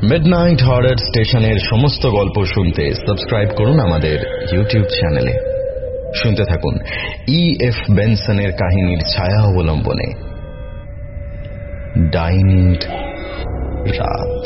Midnight horror স্টেশনের সমস্ত গল্প শুনতে সাবস্ক্রাইব করুন আমাদের ইউটিউব চ্যানেলে। শুনতে থাকুন E.F. বেনসনের কাহিনীর ছায়া অবলম্বনে ডাইনির রাত।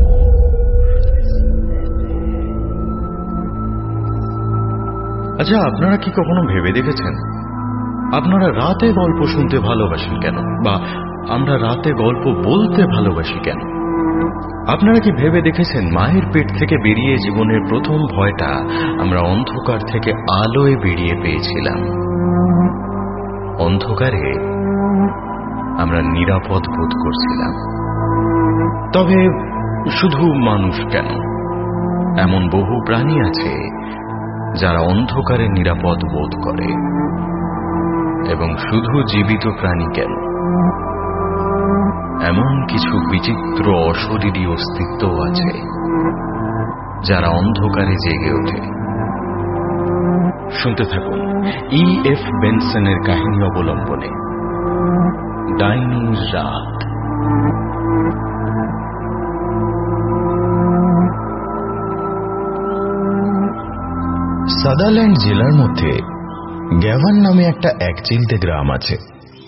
আচ্ছা, আপনারা কি কখনো ভেবে দেখেছেন আপনারা রাতে গল্প শুনতে ভালোবাসেন কেন, বা আমরা রাতে গল্প বলতে ভালোবাসি কেন? আপনারা কি ভেবে দেখেছেন মায়ের পেট থেকে বেরিয়ে জীবনের প্রথম ভয়টা আমরা অন্ধকার থেকে আলোয় বেরিয়ে পেয়েছিলাম? অন্ধকারে আমরা নিরাপদ বোধ করছিলাম। তবে শুধু মানুষ কেন, এমন বহু প্রাণী আছে যারা অন্ধকারে নিরাপদ বোধ করে। এবং শুধু জীবিত প্রাণী কেন, এমন কিছু বিচিত্র অশরীরী অস্তিত্ব আছে যারা অন্ধকারে জেগে ওঠে। শুনতে থাকুন E.F. বেনসনের কাহিনী অবলম্বনে ডাইনির রাত। সাদারল্যান্ড জেলার মধ্যে গ্যাভান নামে একটা একচিলতে গ্রাম আছে।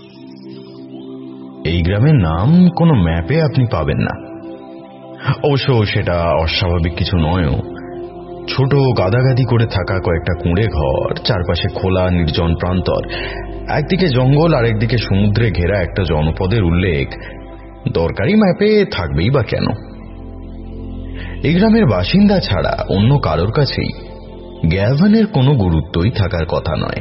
এই গ্রামের নাম কোনো ম্যাপে আপনি পাবেন না। অবশ্য সেটা অস্বাভাবিক কিছু নয়ও। ছোট গাদাগাদি করে থাকা কয়েকটা কুঁড়ে ঘর, চারপাশে খোলা নির্জন প্রান্তর, একদিকে জঙ্গল আর একদিকে সমুদ্রে ঘেরা একটা জনপদের উল্লেখ দরকারি ম্যাপে থাকবেই বা কেন? এই গ্রামের বাসিন্দা ছাড়া অন্য কারোর কাছেই গ্যাভানের কোনো গুরুত্বই থাকার কথা নয়।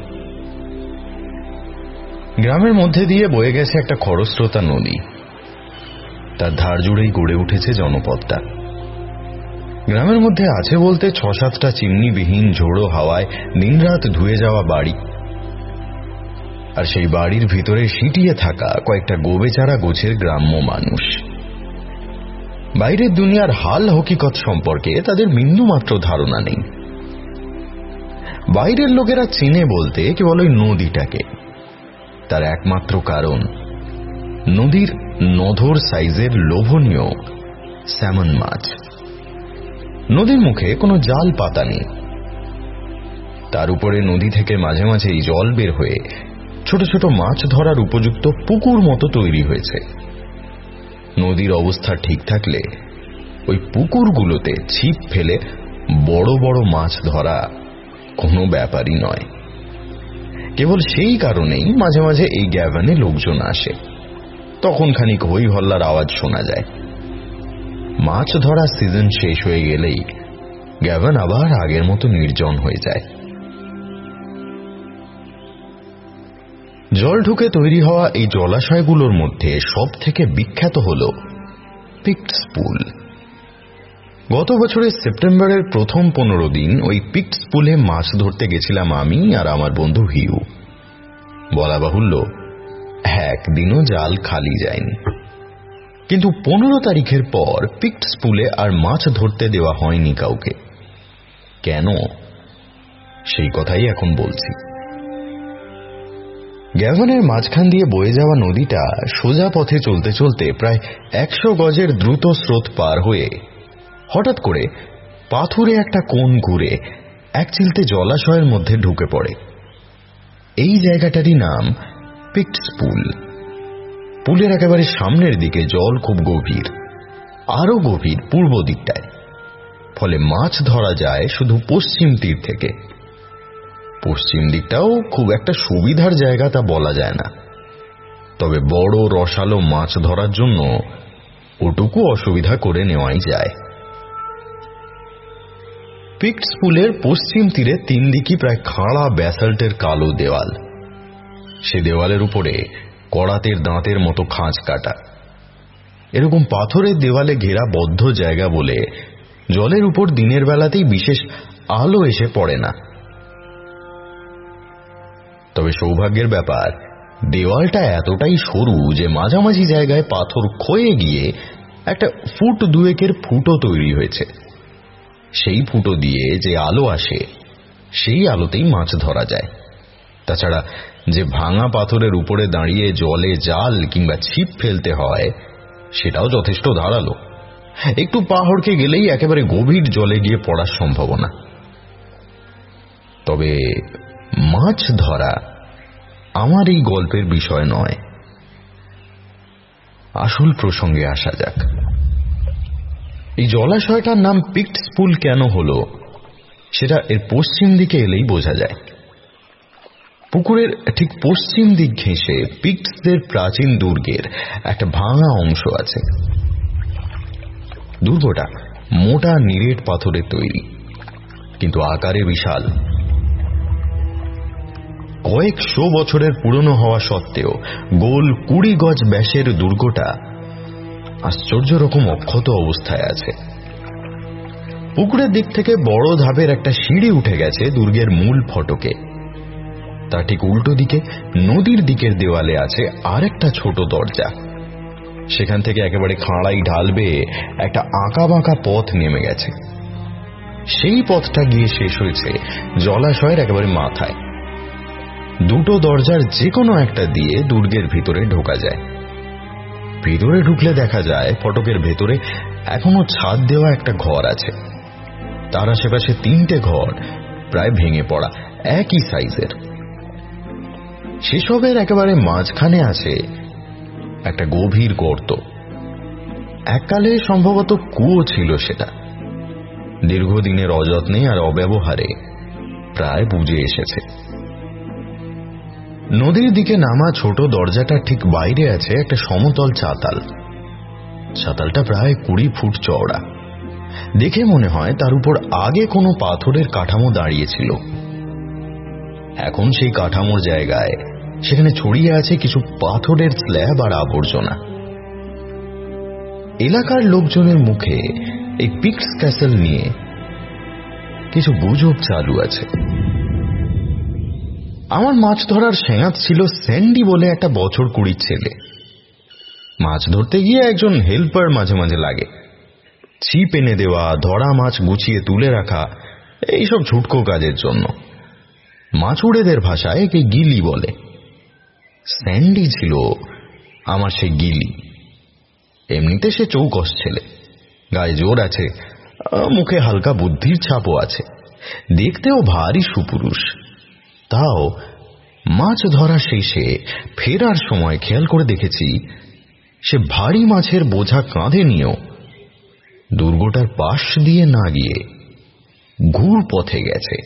গ্রামের মধ্যে দিয়ে বয়ে গেছে একটা খরস্রোতা নদী। তার ধার জুড়েই গড়ে উঠেছে জনপদটা। গ্রামের মধ্যে আছে বলতে ৬-৭টা চিমনিবিহীন ঝোড়ো হাওয়ায় দিনরাত ধুয়ে যাওয়া বাড়ি, আর সেই বাড়ির ভিতরে সিটিয়ে থাকা কয়েকটা গোবেচারা গোছের গ্রাম্য মানুষ। বাইরের দুনিয়ার হাল হকিকত সম্পর্কে তাদের বিন্দুমাত্র ধারণা নেই। বাইরের লোকেরা চেনে বলতে কেবল ওই নদীটাকে। তার একমাত্র কারণ নদীর নধর সাইজের লোভনীয় স্যামন মাছ। নদীর মুখে কোনো জাল পাতা নেই। তার উপরে নদী থেকে মাঝে মাঝেই জল বের হয়ে ছোট ছোট মাছ ধরার উপযুক্ত পুকুর মতো তৈরি হয়েছে। নদীর অবস্থা ঠিক থাকলে ওই পুকুরগুলোতে ছিপ ফেলে বড় বড় মাছ ধরা কোনো ব্যাপারই নয়। কেবল সেই কারণেই মাঝে মাঝে এই গ্যাভানে লোকজন আসে। তখন খানিক হই হল্লার আওয়াজ শোনা যায়। মাছ ধরার সিজন শেষ হয়ে গেলেই গ্যাভান আবার আগের মতো নির্জন হয়ে যায়। জল ঢুকে তৈরি হওয়া এই জলাশয়গুলোর মধ্যে সব থেকে বিখ্যাত হল পিক্টস পুল। গত বছরের সেপ্টেম্বরের প্রথম 15 দিন ওই পিক্টস পুলে মাছ ধরতে গেছিলাম আমি আর আমার বন্ধু হিউ। বলা বাহুল্য, একদিনও জাল খালি যায়নি। কিন্তু 15 তারিখের পর পিক্টস পুলে আর মাছ ধরতে দেওয়া হয়নি কাউকে। কেন, সেই কথাই এখন বলছি। গ্যাভানের মাঝখান দিয়ে বয়ে যাওয়া নদীটা সোজা পথে চলতে চলতে প্রায় 100 গজের দ্রুত স্রোত পার হয়ে হঠাৎ করে পাথুরে একটা কোণ ঘুরে একচিলতে জলাশয়ের মধ্যে ঢুকে পড়ে। এই জায়গাটারই নাম পিক্টস পুল। পুলের একেবারে সামনের দিকে জল খুব গভীর, আরো গভীর পূর্ব দিকটায়। ফলে মাছ ধরা যায় শুধু পশ্চিম তীর থেকে। পশ্চিম দিকটাও খুব একটা সুবিধার জায়গা তা বলা যায় না, তবে বড় রসালো মাছ ধরার জন্য ওটুকু অসুবিধা করে নেওয়াই যায়। পিক্টস পুলের পশ্চিম তীরে 3 দিকই প্রায় খাড়া ব্যাসাল্টের কালো দেওয়াল। সে দেওয়ালের উপরে করাতের দাঁতের মতো খাঁজ কাটা। এরকম পাথরের দেওয়ালে ঘেরা বদ্ধ জায়গা বলে জলের উপর দিনের বেলাতেই বিশেষ আলো এসে পড়ে না। তবে সৌভাগ্যের ব্যাপার, দেওয়ালটা এতটাই সরু যে মাঝামাঝি জায়গায় পাথর ক্ষয়ে গিয়ে একটা ফুট 2 ফুটো তৈরি হয়েছে। সেই ফুটো দিয়ে যে আলো আসে, সেই আলোতেই মাছ ধরা যায়। তাছাড়া যে ভাঙা পাথরের উপরে দাঁড়িয়ে জলে জাল কিংবা ছিপ ফেলতে হয়, সেটাও যথেষ্ট ধারালো। একটু পাহাড়কে গেলেই একেবারে গভীর জলে গিয়ে পড়ার সম্ভাবনা। তবে মাছ ধরা আমার এই গল্পের বিষয় নয়। আসল প্রসঙ্গে আসা যাক। এই জলাশয়টার নাম পিক্টস পুল কেন হলো সেটা এর পশ্চিম দিকে এলেই বোঝা যায়। পুকুরের ঠিক পশ্চিম দিক ঘেঁষে পিক্টসদের প্রাচীন দুর্গের একটা ভাঙা অংশ আছে। দুর্গটা মোটা নিরেট পাথরের তৈরি, কিন্তু আকারে বিশাল। কয়েকশো বছরের পুরনো হওয়া সত্ত্বেও গোল 20 গজ ব্যাসের দুর্গটা আশ্চর্য রকম অক্ষত অবস্থায় আছে। পুকুরের দিক থেকে বড় ধাপের একটা সিঁড়ি উঠে গেছে দুর্গের মূল ফটকে। তার ঠিক উল্টো দিকে নদীর দিকের দেওয়ালে আছে আর একটা ছোট দরজা। সেখান থেকে একেবারে খাঁড়াই ঢাল বেয়ে একটা আঁকা বাঁকা পথ নেমে গেছে। সেই পথটা গিয়ে শেষ হয়েছে জলাশয়ের একেবারে মাথায়। দুটো দরজার যে কোনো একটা দিয়ে দুর্গের ভিতরে ঢোকা যায়। ভিতরে ঢুকলে দেখা যায় ফটকের ভেতরে এখনো ছাদ দেওয়া একটা ঘর আছে। তার আশেপাশে 3টে ঘর প্রায় ভেঙে পড়া, একই সাইজের। সেসবের একেবারে মাঝখানে আছে একটা গভীর গর্ত। এককালে সম্ভবত কুয়ো ছিল সেটা। দীর্ঘদিনের অযত্নে আর অব্যবহারে প্রায় বুঝে এসেছে। নদীর দিকে নামা ছোট দরজাটার ঠিক বাইরে আছে একটা সমতল চাতাল। চাতালটা প্রায় 20 ফুট চওড়া। দেখে মনে হয় তার উপর আগে কোনো পাথরের কাঠামো দাঁড়িয়েছিল। এখন সেই কাঠামোর জায়গায় সেখানে ছড়িয়ে আছে কিছু পাথরের স্ল্যাব আর আবর্জনা। এলাকার লোকজনের মুখে এই পিক্টস ক্যাসেল নিয়ে কিছু গুজব চালু আছে। আমার মাছ ধরার সেঁয়াত ছিল স্যান্ডি বলে একটা বছর 20 ছেলে। মাছ ধরতে গিয়ে একজন হেল্পার মাঝে মাঝে লাগে। ছিপ এনে দেওয়া, ধরা মাছ গুছিয়ে তুলে রাখা, এইসব ছুটকো কাজের জন্য। মাছুড়েদের ভাষায় একে গিলি বলে। স্যান্ডি ছিল আমার সে গিলি। এমনিতে সে চৌকস ছেলে, গায়ে জোর আছে, মুখে হালকা বুদ্ধির ছাপও আছে, দেখতেও ভারী সুপুরুষ। তাও মাছ ধরা শেষে ফেরার সময় খেয়াল করে দেখেছি সে ভারী মাছের বোঝা কাঁধে নিয়েও দুর্গটার পাশ দিয়ে না গিয়ে ঘুর পথে গেছে।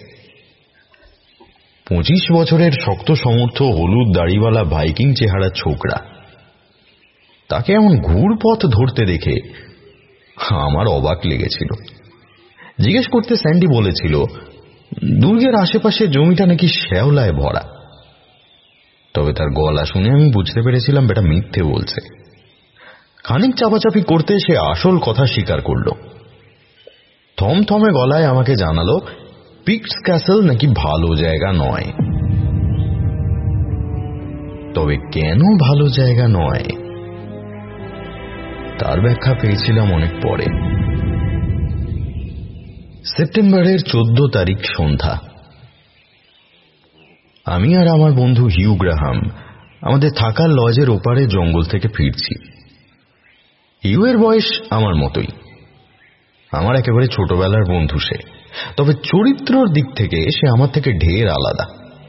25 বছরের শক্ত সমর্থ হলুদ দাড়িওয়ালা ভাইকিং চেহারা ছোকরা। তাকে এমন ঘুর পথ ধরতে দেখে আমার অবাক লেগেছিল। জিজ্ঞেস করতে স্যান্ডি বলেছিল দুর্গের আশেপাশে জমিটা নাকি শ্যাওলায় ভরা। তবে তার গলা শুনে আমি বুঝতে পেরেছিলাম বেটা মিথ্যে বলছে। খানিক চাপাচাপি করতে সে আসল কথা স্বীকার করল। থমথমে গলায় আমাকে জানালো পিক্টস ক্যাসেল নাকি ভালো জায়গা নয়। তবে কেন ভালো জায়গা নয় তার ব্যাখ্যা পেয়েছিলাম অনেক পরে। সেপ্টেম্বরের 14 তারিখ সন্ধ্যা। আমি আর আমার বন্ধু হিউ গ্রাহাম আমাদের থাকার লজের ওপারে জঙ্গল থেকে ফিরছি। হিউয়ের বয়স আমার মতোই। আমার একেবারে ছোটবেলার বন্ধু সে। তবে চরিত্রর দিক থেকে সে আমার থেকে ঢের আলাদা।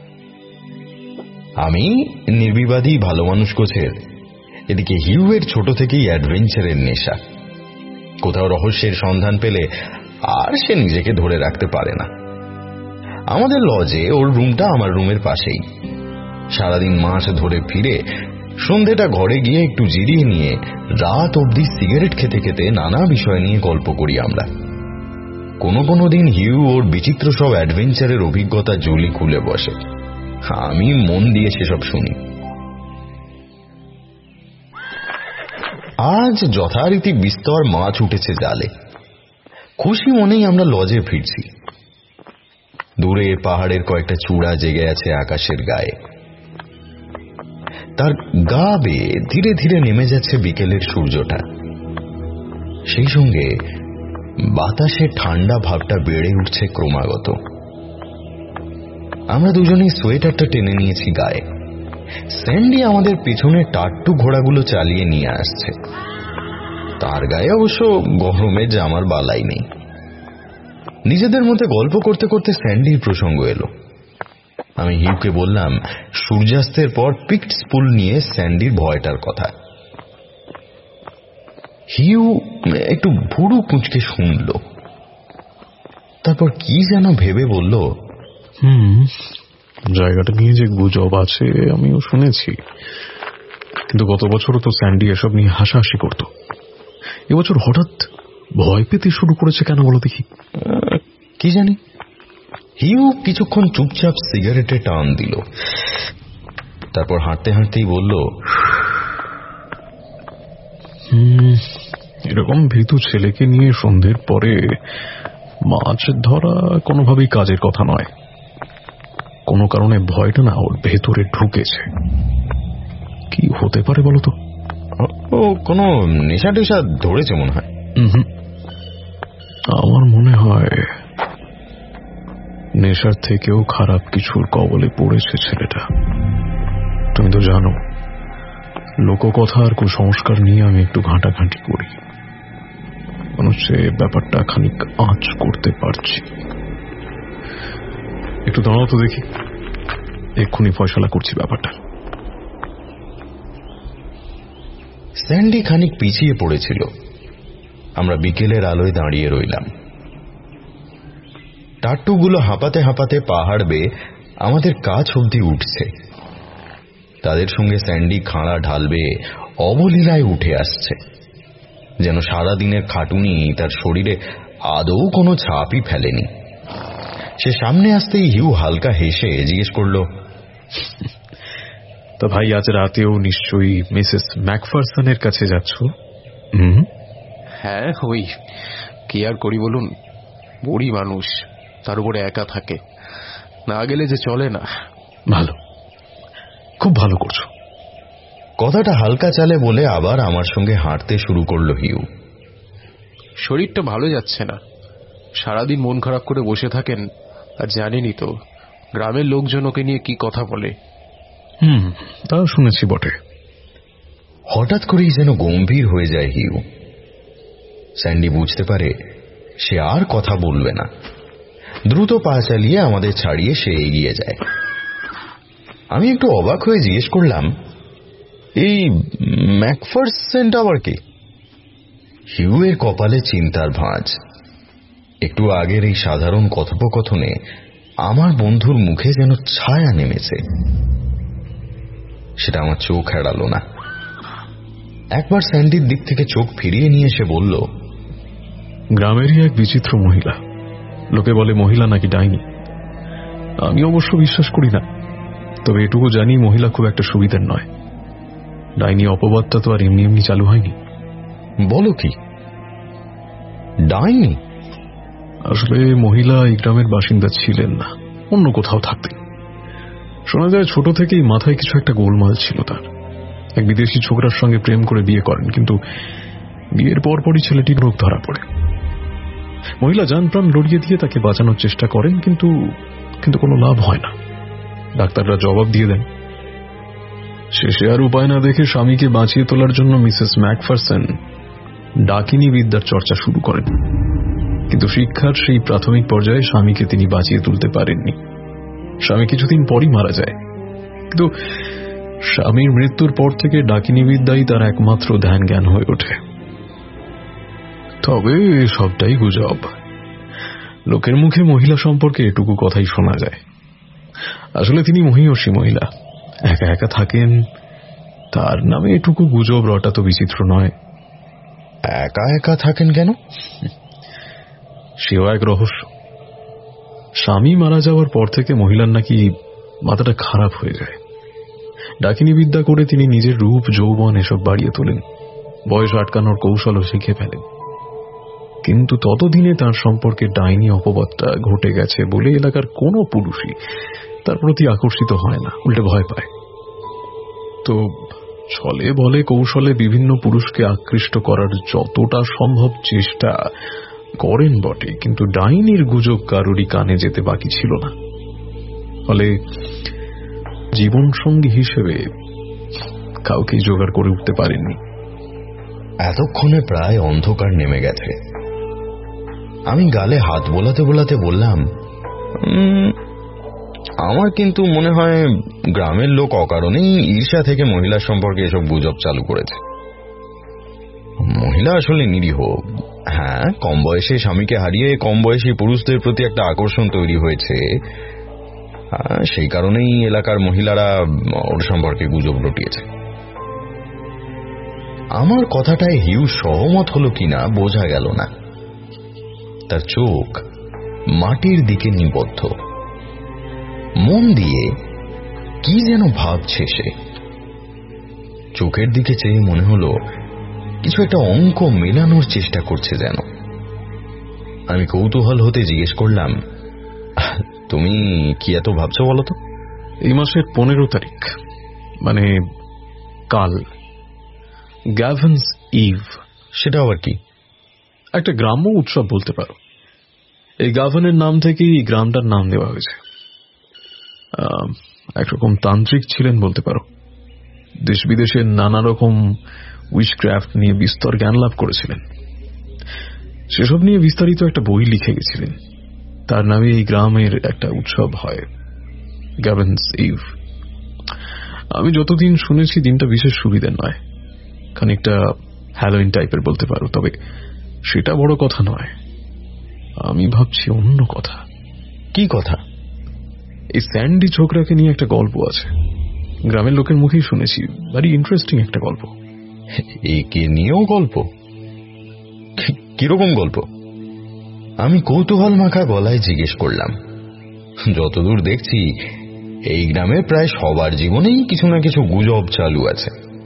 আমি নির্বিবাদী ভালো মানুষ গোছের, এদিকে হিউয়ের ছোট থেকেই অ্যাডভেঞ্চারের নেশা। কোথাও রহস্যের সন্ধান পেলে আর সে নিজেকে ধরে রাখতে পারে না। আমাদের লজে ওর রুমটা আমার রুমের পাশেই। সারাদিন মাছ ধরে ফিরে সন্ধেটা ঘরে গিয়ে একটু জিরিয়ে নিয়ে রাত অবধি সিগারেট খেতে খেতে নানা বিষয় নিয়ে গল্প করি আমরা। কোনো দিন হিউ ওর বিচিত্র সব অ্যাডভেঞ্চারের অভিজ্ঞতা জলি খুলে বসে। আমি মন দিয়ে সেসব শুনি। আজ যথারীতি বিস্তর মাছ উঠেছে জালে। খুশি মনেই আমরা লজে ফিরছি। দূরে পাহাড়ের কয়েকটা চূড়া জেগে আছে আকাশের গায়ে। তার গা বেয়ে ধীরে ধীরে নেমে যাচ্ছে বিকেলের সূর্যটা। সেই সঙ্গে বাতাসে ঠান্ডা ভাবটা বেড়ে উঠছে ক্রমাগত। আমরা দুজনেই সোয়েটারটা টেনে নিয়েছি গায়ে। স্যান্ডি আমাদের পেছনে টাট্টু ঘোড়াগুলো চালিয়ে নিয়ে আসছে। তার গায়ে অবশ্য গরমের জামার বালাই নেই। নিজেদের মধ্যে গল্প করতে করতে স্যান্ডির প্রসঙ্গ এলো। আমি হিউকে বললাম সূর্যাস্তের পর পিক্টস পুল নিয়ে স্যান্ডির ভয়টার কথা। হিউ একটু ভুরু কুঁচকে শুনল, তারপর কি যেন ভেবে বলল, জায়গাটা নিয়ে যে গুজব আছে আমিও শুনেছি, কিন্তু গত বছরও তো স্যান্ডি এসব নিয়ে হাসাহাসি করত। এবছর হঠাৎ ভয় পেতে শুরু করেছে কেন বলো দেখি? কি জানি। হিউ কিছুক্ষণ চুপচাপ সিগারেটে টান দিল, তারপর হাঁটতে হাঁটতেই বলল, এরকম ভীতু ছেলেকে নিয়ে সন্ধ্যের পরে মাছ ধরা কোনোভাবেই কাজের কথা নয়। কোনো কারণে ভয়টা না ওর ভেতরে ঢুকেছে। কি হতে পারে বলতো? ও কোনো নেশা টেশা ধরেছে মনে হয়। আমার মনে হয় নেশার থেকেও খারাপ কিছুর কবলে পড়েছে ছেলেটা। তুমি তো জানো লোককথা আর কুসংস্কার নিয়ে আমি একটু ঘাঁটাঘাঁটি করি। মনে হচ্ছে ব্যাপারটা খানিক আঁচ করতে পারছি। একটু দাঁড়াও তো দেখি, এক্ষুনি ফয়সালা করছি ব্যাপারটা। স্যান্ডি খানিক পিছিয়ে পড়েছিল। আমরা বিকেলের আলোয় দাঁড়িয়ে রইলাম। টাট্টুগুলো হাঁপাতে হাঁপাতে পাহাড় বেয়ে আমাদের কাছ অবধি উঠছে। তাদের সঙ্গে স্যান্ডি খাঁড়া ঢাল বেয়ে অবলীলায় উঠে আসছে, যেন সারাদিনের খাটুনি তার শরীরে আদৌ কোনো ছাপই ফেলেনি। সে সামনে আসতেই হিউ হালকা হেসে জিজ্ঞেস করল, তা ভাই আজ রাতেও নিশ্চয়ই মিসেস ম্যাকফারসনের কাছে যাচ্ছ? হ্যাঁ, ওই কি আর করি বলুন, বুড়ি মানুষ, তার উপরে একা থাকে, না গেলে যে চলে না। ভালো, খুব ভালো করছো। কথাটা হালকা চালে বলে আবার আমার সঙ্গে হাঁটতে শুরু করলো হিউ। শরীরটা ভালো যাচ্ছে না, সারাদিন মন খারাপ করে বসে থাকেন, আর জানেনই তো গ্রামের লোকজন ওকে নিয়ে কি কথা বলে। তাও শুনেছি বটে। হঠাৎ করেই যেন গম্ভীর হয়ে যায় হিউ। স্যান্ডি বুঝতে পারে সে আর কথা বলবে না। দ্রুত পা চালিয়ে আমাদের ছাড়িয়ে সে এগিয়ে যায়। আমি একটু অবাক হয়ে জিজ্ঞেস করলাম, এই ম্যাকফারসনটা আবার কে? হিউ এর কপালে চিন্তার ভাঁজ। একটু আগের এই সাধারণ কথোপকথনে আমার বন্ধুর মুখে যেন ছায়া নেমেছে। সেটা আমার চোখ এড়ালো না। একবার স্যান্ডির দিক থেকে চোখ ফিরিয়ে নিয়ে এসে বলল, গ্রামেরই এক বিচিত্র মহিলা। লোকে বলে মহিলা নাকি ডাইনি। আমি অবশ্য বিশ্বাস করি না, তবে এটুকু জানি মহিলা খুব একটা সুবিধার নয়। ডাইনি অপবাদটা তো আর এমনি এমনি চালু হয়নি। বলো কি, ডাইনি? আসলে মহিলা এই গ্রামের বাসিন্দা ছিলেন না, অন্য কোথাও থাকতেন। শোনা যায় ছোট থেকেই মাথায় কিছু একটা গোলমাল ছিল তার। এক বিদেশি ছোকরার সঙ্গে প্রেম করে বিয়ে করেন, কিন্তু বিয়ের পরপরই ছেলেটির রোগ ধরা পড়ে। মহিলা জান প্রাণ লড়িয়ে দিয়ে তাকে বাঁচানোর চেষ্টা করেন, কিন্তু কোনো লাভ হয় না। ডাক্তাররা জবাব দিয়ে দেন। শেষে আর উপায় না দেখে স্বামীকে বাঁচিয়ে তোলার জন্য মিসেস ম্যাকফারসন ডাকিনী বিদ্যার চর্চা শুরু করেন। কিন্তু শিক্ষার সেই প্রাথমিক পর্যায়ে স্বামীকে তিনি বাঁচিয়ে তুলতে পারেননি। স্বামী কিছুদিন পরই মারা যায়, কিন্তু স্বামীর মৃত্যুর পর থেকে ডাকিনী বিদ্যাই তার একমাত্র ধ্যান জ্ঞান হয়ে ওঠে। তবে সবটাই গুজব। লোকের মুখে মহিলা সম্পর্কে এটুকু কথাই শোনা যায়। আসলে তিনি মহিয়সী মহিলা, একা একা থাকেন। তার নামে এটুকু গুজব রটা তো বিচিত্র নয়। একা একা থাকেন কেন? সেও এক রহস্য। স্বামী মারা যাওয়ার পর থেকে মহিলার নাকি মাথাটা খারাপ হয়ে যায়। ডাকিনী বিদ্যা করে তিনি নিজের রূপ যৌবন এসব বাড়িয়ে তোলেন, বয়স আটকানোর কৌশলও শিখে ফেলেন। কিন্তু ততদিনে তার সম্পর্কে ডাইনি অপবাদটা ঘটে গেছে বলে এলাকার কোনো পুরুষই তার প্রতি আকর্ষিত হয় না, উল্টে ভয় পায়। তো ছলে বলে কৌশলে বিভিন্ন পুরুষকে আকৃষ্ট করার যতটা সম্ভব চেষ্টা করেন বটে, কিন্তু ডাইনির গুজব কারোরই কানে যেতে বাকি ছিল না। ফলে জীবন সঙ্গী হিসেবে কাউকেই জোগাড় করে উঠতে পারেননি। এতক্ষণে প্রায় অন্ধকার নেমে গেছে। আমি গালে হাত বোলাতে বোলাতে বললাম, আমার কিন্তু মনে হয় গ্রামের লোক অকারণেই ঈর্ষা থেকে মহিলার সম্পর্কে এসব গুজব চালু করেছে। মহিলা আসলে নিরীহ। হ্যাঁ, কম বয়সে স্বামীকে হারিয়ে কম বয়সী পুরুষদের প্রতি একটা আকর্ষণ তৈরি হয়েছে, সেই কারণেই এলাকার মহিলারা ওর সম্পর্কে গুজব রটিয়েছে। আমার কথাটায় হিউ সহমত হলো কিনা বোঝা গেল না। তার চোখ মাটির দিকে নিবদ্ধ, মন দিয়ে কি যেন ভাবছে সে। চোখের দিকে চেয়ে মনে হলো কিছু একটা অঙ্ক মেলানোর চেষ্টা করছে যেন। আমি কৌতূহল হতে জিজ্ঞেস করলাম, তুমি কি এত ভাবছো বলো তো? এই মাসের 15 তারিখ, মানে কাল, গ্যাভেন্স ইভ। সেটা আবার কি? একটা গ্রাম্য উৎসব বলতে পারো। এই গাভনের নাম থেকেই এই গ্রামটার নাম দেওয়া হয়েছে। একরকম তান্ত্রিক ছিলেন বলতে পারো। দেশ বিদেশের নানা রকম উইচক্রাফট নিয়ে বিস্তর জ্ঞান লাভ করেছিলেন। সেসব নিয়ে বিস্তারিত একটা বই লিখে গেছিলেন। তার নামে এই গ্রামের একটা উৎসব হয়, গ্যাভেন্স ইভ। আমি যতদিন শুনেছি দিনটা বিশেষ সুবিধার নয়, খানিকটা হ্যালোইন টাইপের বলতে পারো। তবে সেটা বড় কথা নয়, আমি ভাবছি অন্য কথা। কি কথা? এই স্যান্ডি ছোকরাকে নিয়ে একটা গল্প আছে, গ্রামের লোকের মুখেই শুনেছি। ভারী ইন্টারেস্টিং একটা গল্প। একে নিয়েও গল্প? কিরকম গল্প? আমি কৌতূহল মাখা গলায় জিজ্ঞেস করলাম। যতদূর দেখছি এই গ্রামে প্রায় সবার জীবনেই কিছু না কিছু গুজব চালু আছে।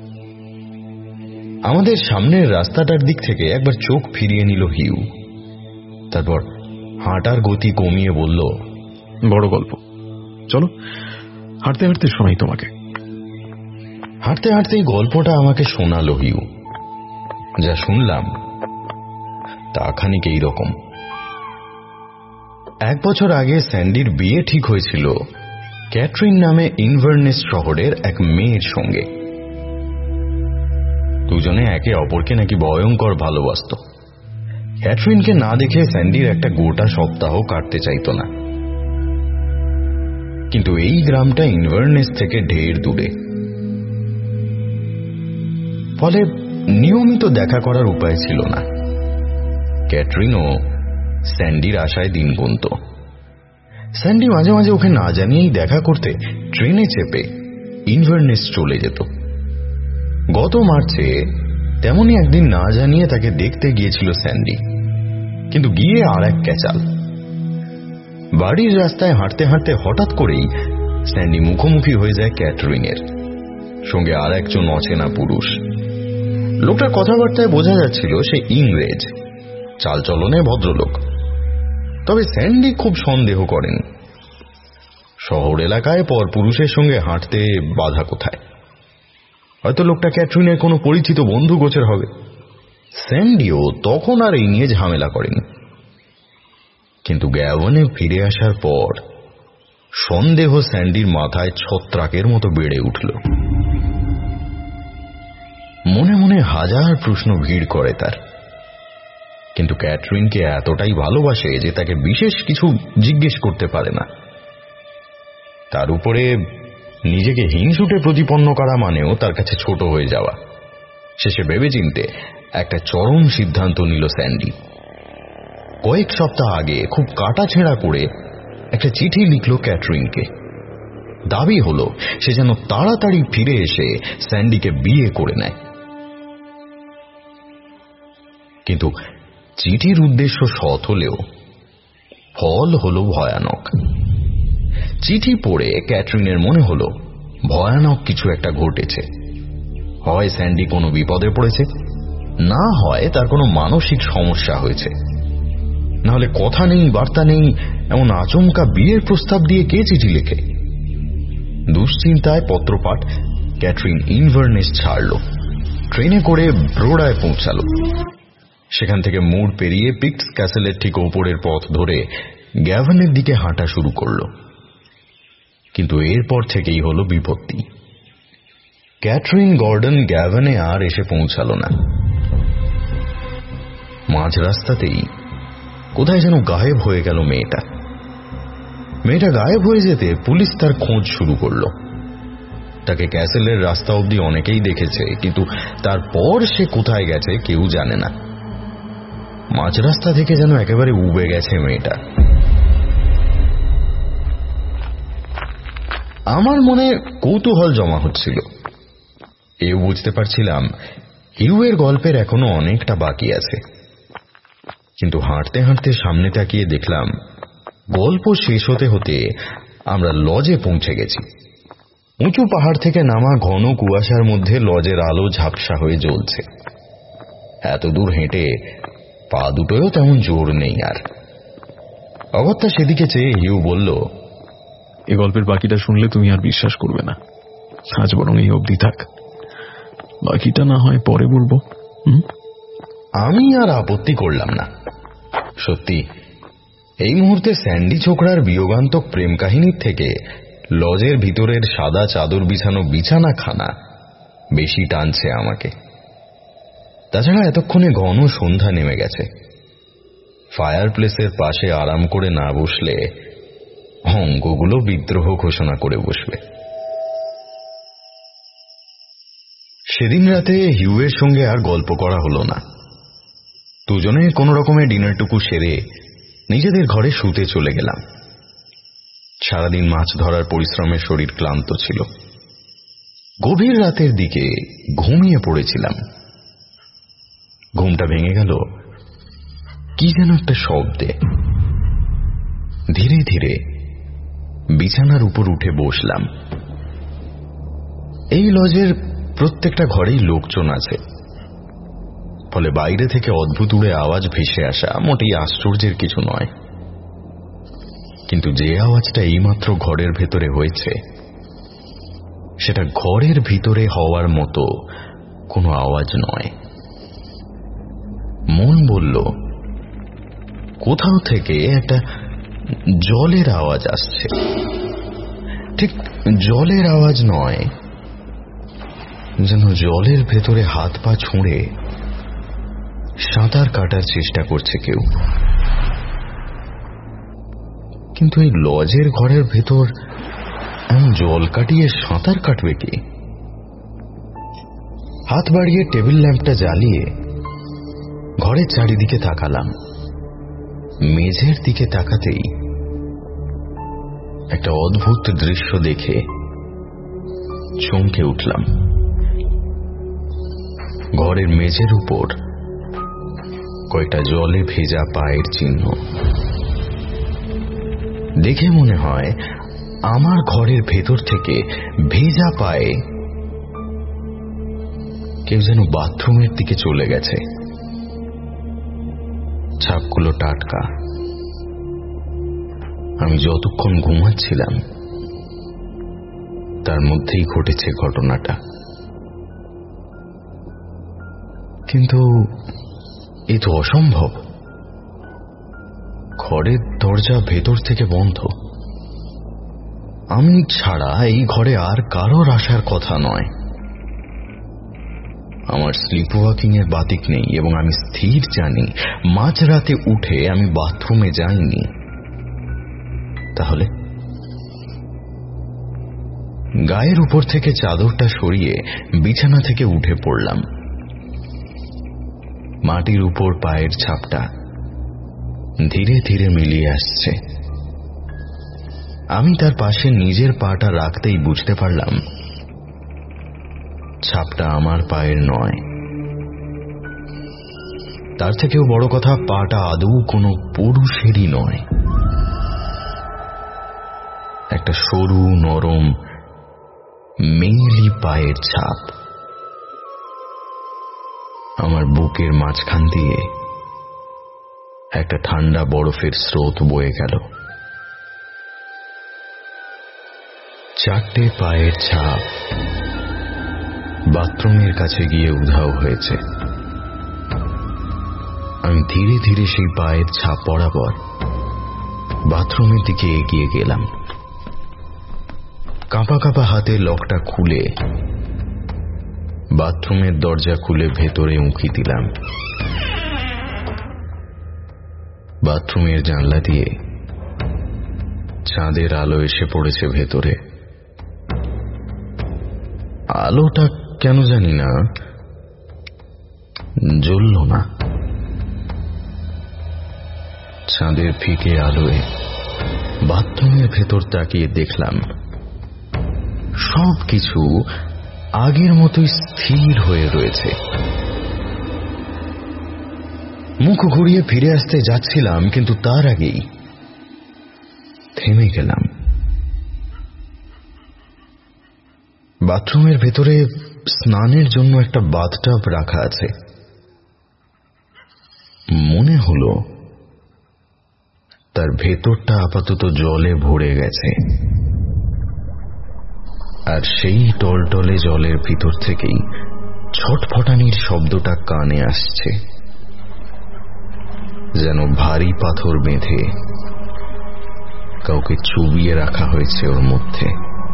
আমাদের সামনের রাস্তাটার দিক থেকে একবার চোখ ফিরিয়ে নিল হিউ, তারপর হাঁটার গতি কমিয়ে বলল, বড় গল্প, চলো হাঁটতে হাঁটতে শোনাই তোমাকে। হাঁটতে হাঁটতেই গল্পটা আমাকে শোনালো হিউ। যা শুনলাম তা খানিক এইরকম। 1 বছর আগে স্যান্ডির বিয়ে ঠিক হয়েছিল ক্যাটরিন নামে ইনভারনেস শহরের এক মেয়ের সঙ্গে। দুজনে একে অপরকে নাকি ভয়ঙ্কর ভালোবাসত। ক্যাটরিনকে না দেখে স্যান্ডির একটা গোটা সপ্তাহ কাটতে চাইত না। কিন্তু এই গ্রামটা ইনভারনেস থেকে ঢের দূরে, ফলে নিয়মিত দেখা করার উপায় ছিল না। ক্যাটরিনও স্যান্ডির আশায় দিন গুনত। স্যান্ডি মাঝে মাঝে ওকে না জানিয়েই দেখা করতে ট্রেনে চেপে ইনভারনেস চলে যেত। গত মার্চে তেমনই একদিন না জানিয়ে তাকে দেখতে গিয়েছিল স্যান্ডি, কিন্তু গিয়ে আর এক ক্যাচাল। বাড়ির রাস্তায় হাঁটতে হাঁটতে হঠাৎ করেই স্যান্ডি মুখোমুখি হয়ে যায় ক্যাটরিনের সঙ্গে আর একজন অচেনা পুরুষ। লোকটার কথাবার্তায় বোঝা যাচ্ছিল সে ইংরেজ, চালচলনে ভদ্রলোক। তবে স্যান্ডি খুব সন্দেহ করেন। শহর এলাকায় পর পুরুষের সঙ্গে হাঁটতে বাধা কোথায়? হয়তো লোকটা ক্যাটরিনের কোনো পরিচিত বন্ধু গোছের হবে। স্যান্ডিও তখন আর এই নিয়ে ঝামেলা করেনি। কিন্তু গ্যাভনে ফিরে আসার পর সন্দেহ স্যান্ডির মাথায় ছত্রাকের মতো বেড়ে উঠল। মনে মনে হাজার প্রশ্ন ভিড় করে তার, কিন্তু ক্যাটরিনকে এতটাই ভালোবাসে যে তাকে বিশেষ কিছু জিজ্ঞেস করতে পারে না। তার উপরে নিজেকে হিংসুটে প্রতিপন্ন করা মানেও তার কাছে ছোট হয়ে যাওয়া। শেষে ভেবেচিন্তে একটা চরম সিদ্ধান্ত নিল স্যান্ডি। কয়েক সপ্তাহ আগে খুব কাটাছেঁড়া করে একটা চিঠি লিখল ক্যাটরিনকে। দাবি হলো সে যেন তাড়াতাড়ি ফিরে এসে স্যান্ডিকে বিয়ে করে নেয়। কিন্তু চিঠির উদ্দেশ্য সৎ হলেও ফল হলো ভয়ানক। চিঠি পড়ে ক্যাটরিনের মনে হলো ভয়ানক কিছু একটা ঘটেছে। হয় স্যান্ডি কোনো বিপদে পড়েছে, না হয় তার কোনো মানসিক সমস্যা হয়েছে, নাহলে কথা নেই বার্তা নেই এমন আচমকা বিয়ের প্রস্তাব দিয়ে কে চিঠি লেখে? দুশ্চিন্তায় পত্রপাঠ ক্যাটরিন ইনভারনেস ছাড়ল, ট্রেনে করে ব্রোডায় পৌঁছালো। সেখান থেকে মোড় পেরিয়ে পিক্স ক্যাসেলের ঠিক ওপরের পথ ধরে গ্যাভনের দিকে হাঁটা শুরু করল। কিন্তু এরপর থেকেই হলো বিপত্তি। ক্যাটরিন গর্ডন গ্যাভনে আর এসে পৌঁছালো না। মাঝ রাস্তাতেই কোথায় যেন গায়েব হয়ে গেল মেয়েটা। গায়েব হয়ে যেতে পুলিশ তার খোঁজ শুরু করলো। তাকে ক্যাসেলের রাস্তা অবধি অনেকেই দেখেছে, কিন্তু তারপর সে কোথায় গেছে কেউ জানে না। মাঝ রাস্তা থেকে যেন একেবারে উবে গেছে মেয়েটা। আমার মনে কৌতূহল জমা হচ্ছিল। এও বুঝতে পারছিলাম হিউয়ের গল্পের এখনো অনেকটা বাকি আছে। কিন্তু হাঁটতে হাঁটতে সামনে তাকিয়ে দেখলাম গল্প শেষ হতে হতে আমরা লজে পৌঁছে গেছি। উঁচু পাহাড় থেকে নামা ঘন কুয়াশার মধ্যে লজের আলো ঝাপসা হয়ে জ্বলছে। এত দূর হেঁটে পা দুটোও তেমন জোর নেই আর। অগত্যা সেদিকে চেয়ে হিউ বলল, এই গল্পের বাকিটা শুনলে তুমি আর বিশ্বাস করবে না। আজ বরং এই অবধি থাক, বাকিটা না হয় পরে বলবো। আমি আর আপত্তি করলাম না। সত্যি এই মুহূর্তে স্যান্ডি ছোকরার বিয়োগান্তক প্রেম কাহিনীর থেকে লজের ভিতরের সাদা চাদর বিছানো বিছানাখানা বেশি টানছে আমাকে। তাছাড়া এতক্ষণে ঘন সন্ধ্যা নেমে গেছে। ফায়ার প্লেসের পাশে আরাম করে না বসলে অঙ্গগুলো বিদ্রোহ ঘোষণা করে বসবে। সেদিন রাতে হিউয়ের সঙ্গে আর গল্প করা হলো না। দুজনে কোনো রকমে ডিনারটুকু সেরে নিজেদের ঘরে শুতে চলে গেলাম। সারাদিন মাছ ধরার পরিশ্রমে শরীর ক্লান্ত ছিল। গভীর রাতের দিকে ঘুমিয়ে পড়েছিলাম। ঘুমটা ভেঙে গেল কি যেন একটা শব্দে। ধীরে ধীরে বিছানার উপর উঠে বসলাম। এই লজের প্রত্যেকটা ঘরেই লোকজন আছে, ফলে বাইরে থেকে অদ্ভুত উড়ে আওয়াজ ভেসে আসা মোটেই আশ্চর্যের কিছু নয়। কিন্তু যে আওয়াজটা এইমাত্র ঘরের ভেতরে হয়েছে, সেটা ঘরের ভিতরে হওয়ার মতো কোনো আওয়াজ নয়। মন বলল কোথাও থেকে একটা জলের আওয়াজ আসছে। ঠিক জলের আওয়াজ নয়, যেন জলের ভেতরে হাত পা ছুঁড়ে সাঁতার কাটার চেষ্টা করছে কেউ। কিন্তু এই লজের ঘরের ভেতর এমন জল কাটিয়ে সাঁতার কাটবে কে? হাত বাড়িয়ে টেবিল ল্যাম্পটা জ্বালিয়ে ঘরের চারিদিকে তাকালাম। মেঝের দিকে তাকাতেই একটা অদ্ভুত দৃশ্য দেখে চমকে উঠলাম। ঘরের মেঝের উপর কয়েকটা জলে ভেজা পায়ের চিহ্ন। দেখে মনে হয় আমার ঘরের ভেতর থেকে ভেজা পায়ে কেউ যেন বাথরুমের দিকে চলে গেছে। ছাপগুলো টাটকা। আমি যতক্ষণ ঘুমাচ্ছিলাম তার মধ্যেই ঘটেছে ঘটনাটা। কিন্তু এ তো অসম্ভব। ঘরের দরজা ভেতর থেকে বন্ধ। আমি ছাড়া এই ঘরে আর কারোর আসার কথা নয়। আমার স্লিপ ওয়াকিং এর বাতিক নেই এবং আমি স্থির জানি মাঝরাতে উঠে আমি বাথরুমে যাইনি। তাহলে গায়ের উপর থেকে চাদরটা সরিয়ে বিছানা থেকে উঠে পড়লাম। মাটির উপর পায়ের ছাপটা ধীরে ধীরে মিলিয়ে আসছে। আমি তার পাশে নিজের পাটা রাখতেই বুঝতে পারলাম ছাপটা আমার পায়ের নয়। তার থেকেও বড় কথা, পাটা আদৌ কোনো পুরুষেরই নয়। একটা সরু নরম মেয়েলি পায়ের ছাপ। আমার বুকের মাঝখান দিয়ে একটা ঠান্ডা বরফের স্রোত বয়ে গেল। চারটে পায়ের ছাপ বাথরুমের কাছে গিয়ে উধাও হয়েছে। আমি ধীরে ধীরে সেই পায়ের ছাপ বরাবর বাথরুমের দিকে এগিয়ে গেলাম। কাঁপা কাঁপা হাতে লকটা খুলে বাথরুমের দরজা খুলে ভেতরে উঁকি দিলাম। বাথরুমের জানলা দিয়ে চাঁদের আলো এসে পড়েছে ভেতরে। আলোটা কেন জানি না জ্বলল না। চাঁদের ফিকে আলোয় বাথরুমের ভেতর তাকিয়ে দেখলাম সবকিছু আগের মতোই স্থির হয়ে রয়েছে। মুখ ঘুরিয়ে ফিরে আসতে যাচ্ছিলাম, কিন্তু তার আগেই থেমে গেলাম। বাথরুমের ভেতরে স্নানের জন্য একটা বাথটাব রাখা আছে। মনে হলো তার ভেতরটা আপাতত জলে ভরে গেছে, আর সেই টলটলে জলের ভিতর থেকেই ছটফটানির শব্দটা কানে আসছে, যেন ভারী পাথর বেঁধে কাউকে চুবিয়ে রাখা হয়েছে ওর মধ্যে।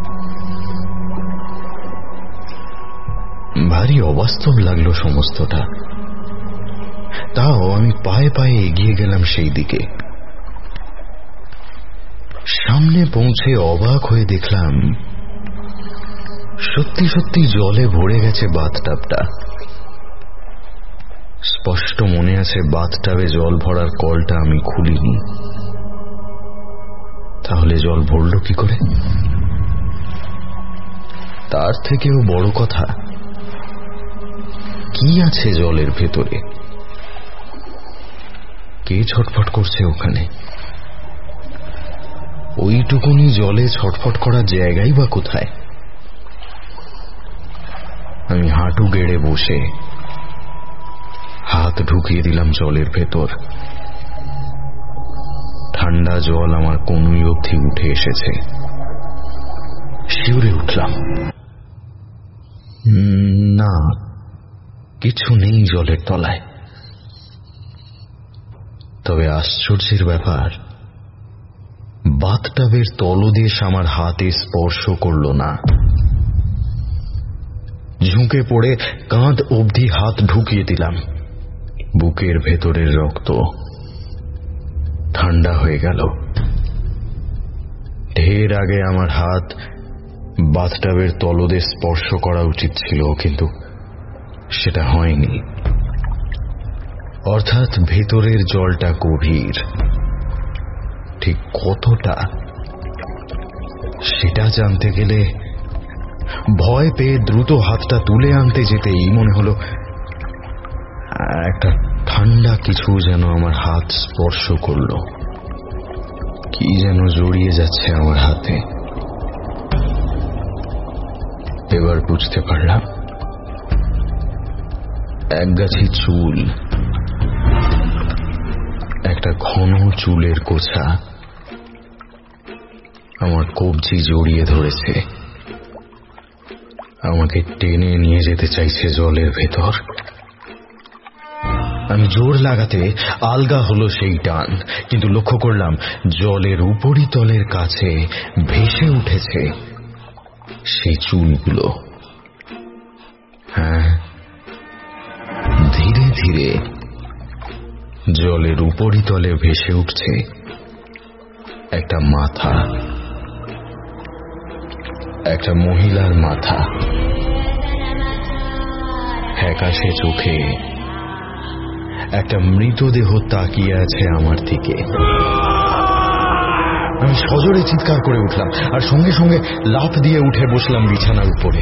ভারী অবাস্তব লাগলো সমস্তটা। তাও আমি পায়ে পায়ে এগিয়ে গেলাম সেই দিকে। সামনে পৌঁছে অবাক হয়ে দেখলাম সত্যি সত্যি জলে ভরে গেছে বাথটাবটা। স্পষ্ট মনে আছে বাথটাবে জল ভরার কলটা আমি খুলিনি। তাহলে জল ভরল কি করে? তার থেকেও বড় কথা, কি আছে জলের ভেতরে? কে ছটফট করছে ওখানে? ওইটুকুনি জলে ছটফট করার জায়গাই বা কোথায়? আমি হাঁটু গেড়ে বসে হাত ঢুকিয়ে দিলাম জলের ভেতর। ঠান্ডা জল আমার কনুই অবধি উঠে এসেছে। শিউরে উঠলাম। না, কিছু নেই জলের তলায়। তবে আশ্চর্যের ব্যাপার, বাথটাবের তলদেশ আমার হাতে স্পর্শ করল না। ঝুঁকে পড়ে কাঁধ অবধি হাত ঢুকিয়ে দিলাম। বুকের ভেতরের রক্ত ঠান্ডা হয়ে গেল। ঢের আগে আমার হাত বাথটাবের তলদেশ স্পর্শ করা উচিত ছিল, কিন্তু সেটা হয়নি। অর্থাৎ ভেতরের জলটা গভীর। ঠিক কতটা সেটা জানতে গেলে ভয় পেয়ে দ্রুত হাতটা তুলে আনতে যেতেই মনে হলো একটা ঠান্ডা কিছু যেন আমার হাত স্পর্শ করল। কি যেন জড়িয়ে যাচ্ছে আমার হাতে। এবার বুঝতে পারলাম, একগাছি চুল, একটা ঘন চুলের গোছা আমার কবজি জড়িয়ে ধরেছে, আমাকে টেনে নিয়ে যেতে চাইছে জলের ভেতর। আমি জোর লাগাতে আলগা হলো সেই টান, কিন্তু লক্ষ্য করলাম জলের উপরিতলের কাছে ভেসে উঠেছে সেই চুলগুলো। হ্যাঁ, ধীরে ধীরে জলের উপরিতলে ভেসে উঠছে একটা মাথা, একটা মহিলার মাথা। ফ্যাকাশে চোখে একটা মৃতদেহ তাকিয়ে আছে আমার দিকে। আমি সজোরে চিৎকার করে উঠলাম, আর সঙ্গে সঙ্গে লাফ দিয়ে উঠে বসলাম বিছানার উপরে।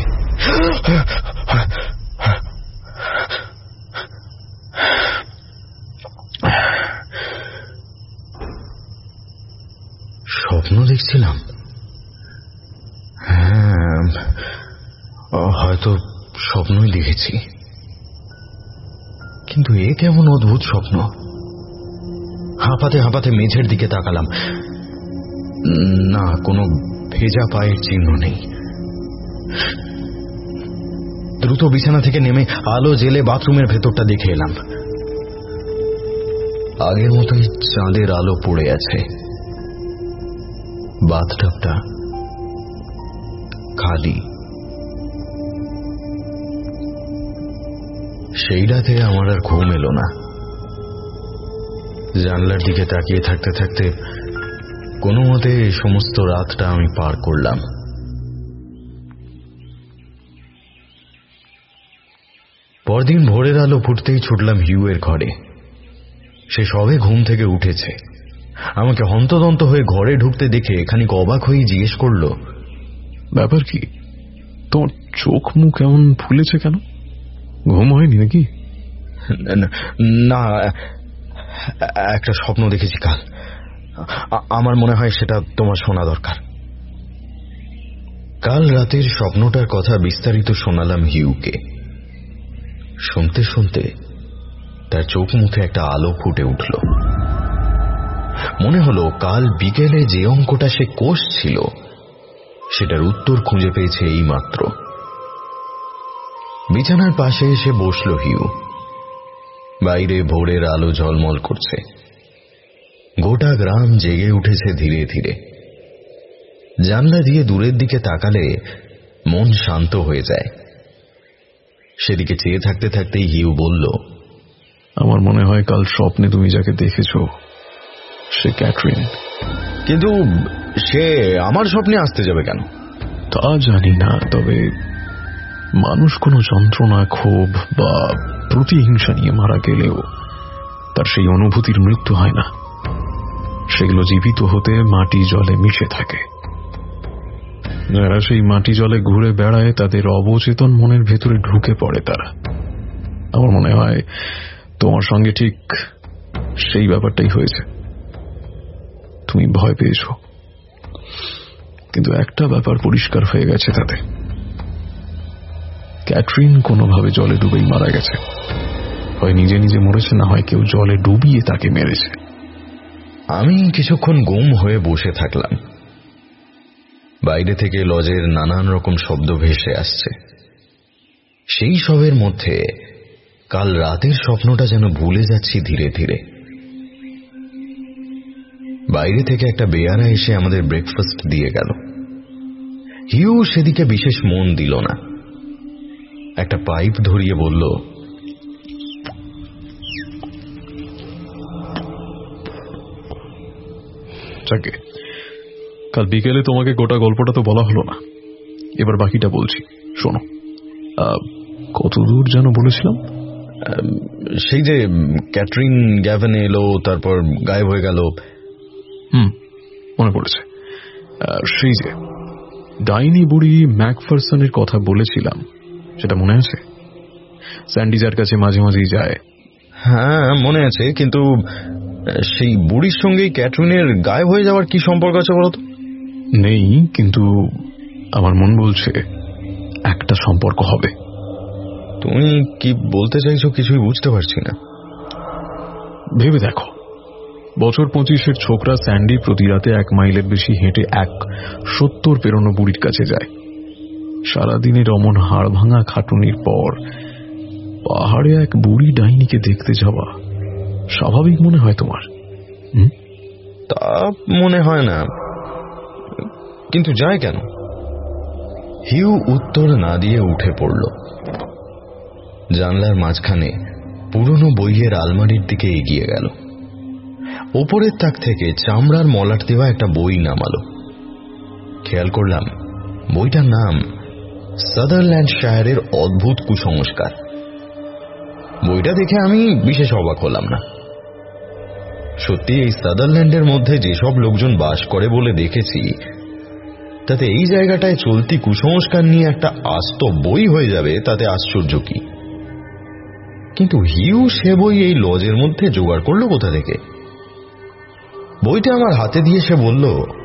স্বপ্ন দেখছিলাম? হ্যাঁ, হয়তো স্বপ্নই দেখেছি, কিন্তু এ কেমন অদ্ভুত স্বপ্ন। হাঁপাতে হাঁপাতে মেঝের দিকে তাকালাম। না, কোনো ভেজা পায়ের চিহ্ন নেই। দ্রুত বিছানা থেকে নেমে আলো জেলে বাথরুমের ভেতরটা দেখে এলাম। আগের মতোই চাঁদের আলো পড়ে আছে। বাথটাবটা খালি। সেই রাতে আমার আর ঘুম এলো না। জানলার দিকে তাকিয়ে থাকতে থাকতে কোনো মতে এই সমস্ত রাতটা আমি পার করলাম। পরদিন ভোরের আলো ফুটতেই ছুটলাম হিউয়ের ঘরে। সে সবে ঘুম থেকে উঠেছে। আমাকে হন্তদন্ত হয়ে ঘরে ঢুকতে দেখে খানিক অবাক হয়ে জিজ্ঞেস করল, ব্যাপার কি? তোমার চোখ মুখ এমন ফুলেছে কেন? ঘুম হয়নি নাকি? না, একটা স্বপ্ন দেখেছি কাল। আমার মনে হয় সেটা তোমার শোনা দরকার। কাল রাতের স্বপ্নটার কথা বিস্তারিত শোনালাম হিউকে। শুনতে শুনতে তার চোখ মুখে একটা আলো ফুটে উঠল। মনে হলো কাল বিকেলে যে অঙ্কটা সে কষছিল সেটার উত্তর খুঁজে পেয়েছে এই মাত্র। বিছানার পাশে এসে বসল হিউ। বাইরে ভোরের আলো ঝলমল করছে। গোটা গ্রাম জেগে উঠেছে ধীরে ধীরে। জানলা দিয়ে দূরের দিকে তাকালে মন শান্ত হয়ে যায়। সেদিকে চেয়ে থাকতে থাকতেই হিউ বলল, আমার মনে হয় কাল স্বপ্নে তুমি যাকে দেখেছ সে ক্যাটরিন। কিন্তু সে আমার স্বপ্নে আসতে যাবে কেন? তা জানি না, তবে মানুষ কোনো যন্ত্রণা, ক্ষোভ বা প্রতিহিংসা নিয়ে মারা গেলেও তার সেই অনুভূতির মৃত্যু হয় না। সেগুলো জীবিত হতে মাটি জলে মিশে থাকে। যারা সেই মাটি জলে ঘুরে বেড়ায় তাদের অবচেতন মনের ভেতরে ঢুকে পড়ে তারা। আমার মনে হয় তোমার সঙ্গে ঠিক সেই ব্যাপারটাই হয়েছে। তুমি ভয় পেয়েছ, কিন্তু একটা ব্যাপার পরিষ্কার হয়ে গেছে তাতে। ক্যাটরিন কোনোভাবে জলে ডুবেই মারা গেছে। হয় নিজে নিজে মরেছে, না হয় কেউ জলে ডুবিয়ে তাকে মেরেছে। আমি কিছুক্ষণ গুম হয়ে বসে থাকলাম। বাইরে থেকে লজের নানান রকম শব্দ ভেসে আসছে। সেই সবের মধ্যে কাল রাতের স্বপ্নটা যেন ভুলে যাচ্ছি ধীরে ধীরে। বাইরে থেকে একটা বেয়ারা এসে আমাদের ব্রেকফাস্ট দিয়ে গেল। হিউ সেদিকে বিশেষ মন দিল না। একটা পাইপ ধরিয়ে বলল, যাকে কাল বিকেলে তোমাকে গোটা গল্পটা তো বলা হলো না, এবার বাকিটা বলছি, শোনো। কত দূর যেন বলেছিলাম? সেই যে ক্যাটরিন গ্যাভেনে এলো, তারপর গায়েব হয়ে গেল। মনে পড়েছে। সেই যে ডাইনি বুড়ি ম্যাকফারসনের কথা বলেছিলাম, সেটা মনে আছে? স্যান্ডি যার কাছে মাঝে মাঝেই যায়। হ্যাঁ, মনে আছে, কিন্তু সেই বুড়ির সঙ্গে ক্যাটরিনের গায়েব হয়ে যাওয়ার কি সম্পর্ক আছে বলতো? নেই, কিন্তু আমার মন বলছে একটা সম্পর্ক হবে। তুমি কি বলতে চাইছো কিছুই বুঝতে পারছি না। ভেবে দেখো, বছর 25-এর ছোকরা স্যান্ডি প্রতি রাতে 1 মাইলের বেশি হেঁটে এক 70 পেরোনো বুড়ির কাছে যায়। সারাদিনের অমন হাড় ভাঙা খাটুনির পর পাহাড়ে এক বুড়ি ডাইনিকে দেখতে যাওয়া স্বাভাবিক মনে হয় তোমার? তা মনে হয় না, কিন্তু যায় কেন? হিউ উত্তর না দিয়ে উঠে পড়ল। জানলার মাঝখানে পুরনো বইয়ের আলমারির দিকে এগিয়ে গেল। ওপরের তাক থেকে চামড়ার মলাট দেওয়া একটা বই নামালো। খেয়াল করলাম বইটার নাম সাদারল্যান্ডশায়ারের অদ্ভুত কুসংস্কার। বইটা দেখে আমি বিশেষ অবাক হলাম না। সত্যি এই সাদারল্যান্ডের মধ্যে যেসব লোকজন বাস করে বলে দেখেছি, তাতে এই জায়গাটায় চলতি কুসংস্কার নিয়ে একটা আস্ত বই হয়ে যাবে তাতে আশ্চর্য কি? কিন্তু হিউ সে বই এই লজের মধ্যে জোগাড় করলো কোথা থেকে? বইটা আমার হাতে দিয়ে সে বলল,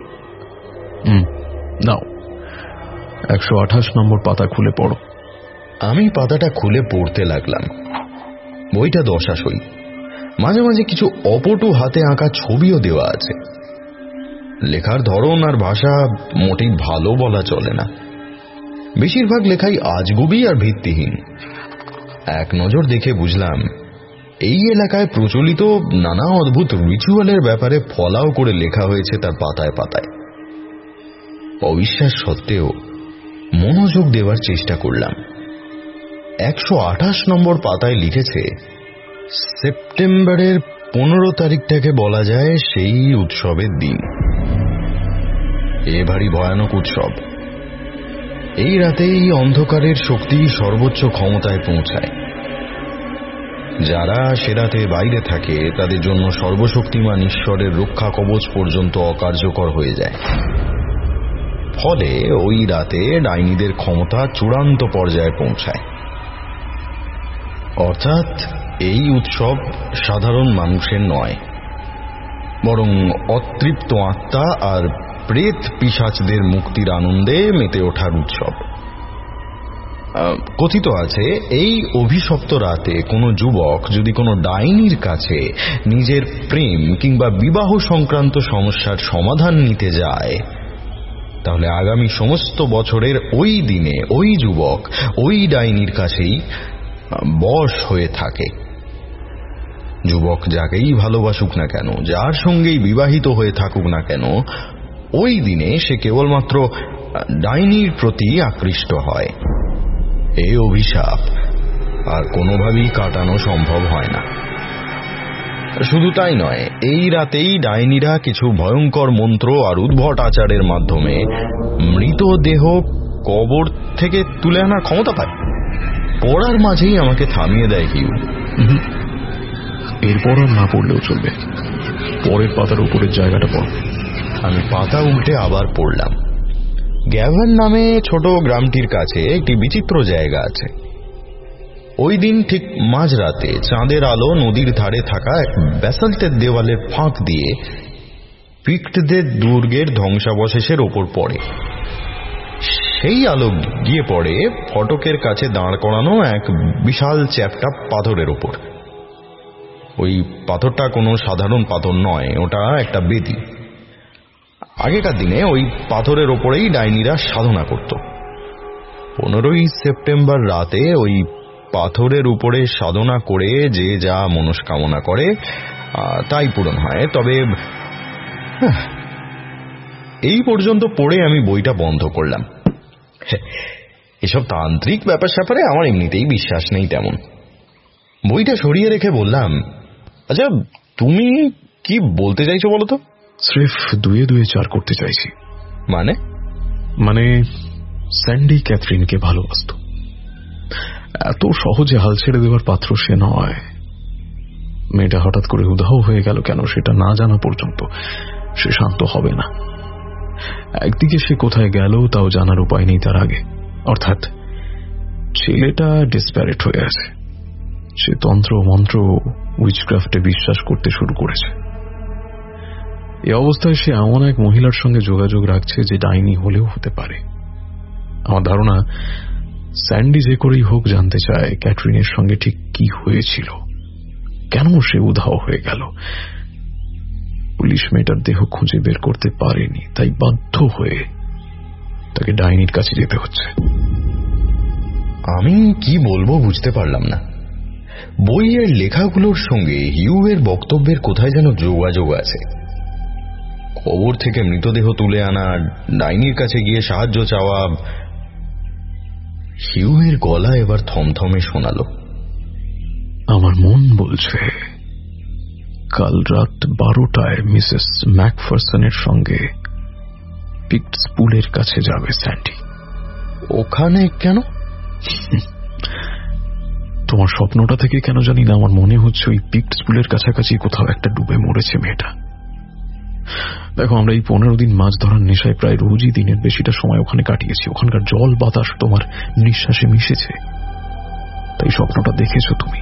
নাও 128 নম্বর পাতা খুলে পড়ো। আমি পাতাটা খুলে পড়তে লাগলাম। বইটা দশাসই। মাঝে মাঝে কিছু অপটু হাতে আঁকা ছবিও দেওয়া আছে। লেখার ধরন আর ভাষা মোটেই ভালো বলা চলে না। বেশিরভাগ লেখাই আজগুবি আর ভিত্তিহীন। এক নজর দেখে বুঝলাম এই এলাকায় প্রচলিত নানা অদ্ভুত রিচুয়ালের ব্যাপারে ফলাও করে লেখা হয়েছে তার পাতায় পাতায়। অবিশ্বাস সত্ত্বেও মনোযোগ দেওয়ার চেষ্টা করলাম। 128 নম্বর পাতায় লিখেছে, সেপ্টেম্বরের 15 তারিখটাকে বলা যায় সেই উৎসবের দিন। এ ভারী ভয়ানক উৎসব। এই রাতেই অন্ধকারের শক্তি সর্বোচ্চ ক্ষমতায় পৌঁছায়। যারা সে রাতে বাইরে থাকে তাদের জন্য সর্বশক্তিমান ঈশ্বরের রক্ষা কবচ পর্যন্ত অকার্যকর হয়ে যায়। ফলে ওই রাতে ডাইনিদের ক্ষমতা চূড়ান্ত পর্যায়ে পৌঁছায়। অর্থাৎ এই উৎসব সাধারণ মানুষের নয়, বরং অতৃপ্ত আত্মা আর প্রেত পিশাচদের মুক্তির আনন্দে মেতে ওঠার উৎসব। কথিত আছে এই অভিশপ্ত রাতে কোনো যুবক যদি কোনো ডাইনির কাছে নিজের প্রেম কিংবা বিবাহ সংক্রান্ত সমস্যার সমাধান নিতে যায়, তাহলে আগামী সমস্ত বছরের ওই দিনে ওই যুবক ওই ডাইনির কাছেই বশ হয়ে থাকে। যুবক যাকেই ভালোবাসুক না কেন, যার সঙ্গেই বিবাহিত হয়ে থাকুক না কেন, ওই দিনে সে কেবলমাত্র ডাইনির প্রতি আকৃষ্ট হয়। এই অভিশাপ আর কোনোভাবেই কাটানো সম্ভব হয় না। শুধু তাই নয়, এই রাতেই ডাইনিরা কিছু ভয়ঙ্কর মন্ত্র আর উদ্ভট আচারের মাধ্যমে মৃতদেহ কবর থেকে তুলে আনার ক্ষমতা পায়। পড়ার মাঝেই আমাকে থামিয়ে দেয় হিউ। এরপর আর না পড়লেও চলবে, পরের পাতার উপরের জায়গাটা পড়। আমি পাতা উল্টে আবার পড়লাম। গ্যাভান নামে ছোট গ্রামটির কাছে একটি বিচিত্র জায়গা আছে। ওই দিন ঠিক মাঝরাতে চাঁদের আলো নদীর ধারে থাকা এক ব্যাসাল্টের দেওয়ালের ফাঁক দিয়ে পিক্টদের দুর্গের ধ্বংসাবশেষের ওপর পড়ে। সেই আলো গিয়ে পড়ে ফটকের কাছে দাঁড় করানো এক বিশাল চ্যাপ্টা পাথরের ওপর। ওই পাথরটা কোনো সাধারণ পাথর নয়, ওটা একটা বেদি। আগেকার দিনে ওই পাথরের ওপরেই ডাইনিরা সাধনা করত। 15ই সেপ্টেম্বর রাতে ওই পাথরের উপরে সাধনা করে যে যা মনস্কামনা করে তাই পূরণ হয়। তবে এই পর্যন্ত পড়ে আমি বইটা বন্ধ করলাম। এসব তান্ত্রিক ব্যাপার স্যাপারে আমার এমনিতেই বিশ্বাস নেই তেমন। বইটা সরিয়ে রেখে বললাম, আচ্ছা তুমি কি বলতে চাইছো বলো তো? স্রেফ 2-2 করতে চাইছি। মানে স্যান্ডি ক্যাথরিনকে ভালোবাসত। এত সহজে হাল ছেড়ে দেওয়ার পাত্র সে নয়। মেয়েটা হঠাৎ করে উধাও হয়ে গেল কেন সেটা না জানা পর্যন্ত সে শান্ত হবে না। একদিকে সে কোথায় গেল তাও জানার উপায় নেই তার আগে। অর্থাৎ ছেলেটা ডেসপারেট হয়ে আছে। সে তন্ত্র মন্ত্র উইচক্রাফটে বিশ্বাস করতে শুরু করেছে। এই অবস্থায় সে এমন এক মহিলার সঙ্গে যোগাযোগ রাখছে যে ডাইনি হলেও হতে পারে। আমার ধারণা স্যান্ডি যে করেই হোক জানতে চায় ক্যাটরিনের সঙ্গে ঠিক কি হয়েছিল, কেন সে উধাও হয়ে গেল। পুলিশ মেয়েটার দেহ খুঁজে বের করতে পারেনি, তাই বাধ্য হয়ে তাকে ডাইনির কাছে যেতে হচ্ছে। আমি কি বলবো বুঝতে পারলাম না। বইয়ের লেখাগুলোর সঙ্গে হিউয়ের বক্তব্যের কোথায় যেন যোগাযোগ আছে। কবর থেকে মৃতদেহ তুলে আনা, ডাইনির কাছে গিয়ে সাহায্য চাওয়া। হিউয়ের গলা এবার থমথমে শোনালো, আমার মন বলছে কাল রাত 12টায় মিসেস ম্যাকফারসনের সঙ্গে পিক্টস পুলের কাছে যাবে স্যান্ডি। ওখানে কেন? তোমার স্বপ্নটা থেকে কেন জানি না আমার মনে হচ্ছে ওই পিক্টস পুলের কাছাকাছি কোথাও একটা ডুবে মরেছে মেয়েটা। দেখো, আমরা এই 15 দিন মাছ ধরার নেশায় প্রায় রোজই দিনের বেশিটা সময় ওখানে কাটিয়েছি। ওখানকার জল বাতাস তোমার নিঃশ্বাসে মিশেছে, তাই স্বপ্নটা দেখেছো তুমি।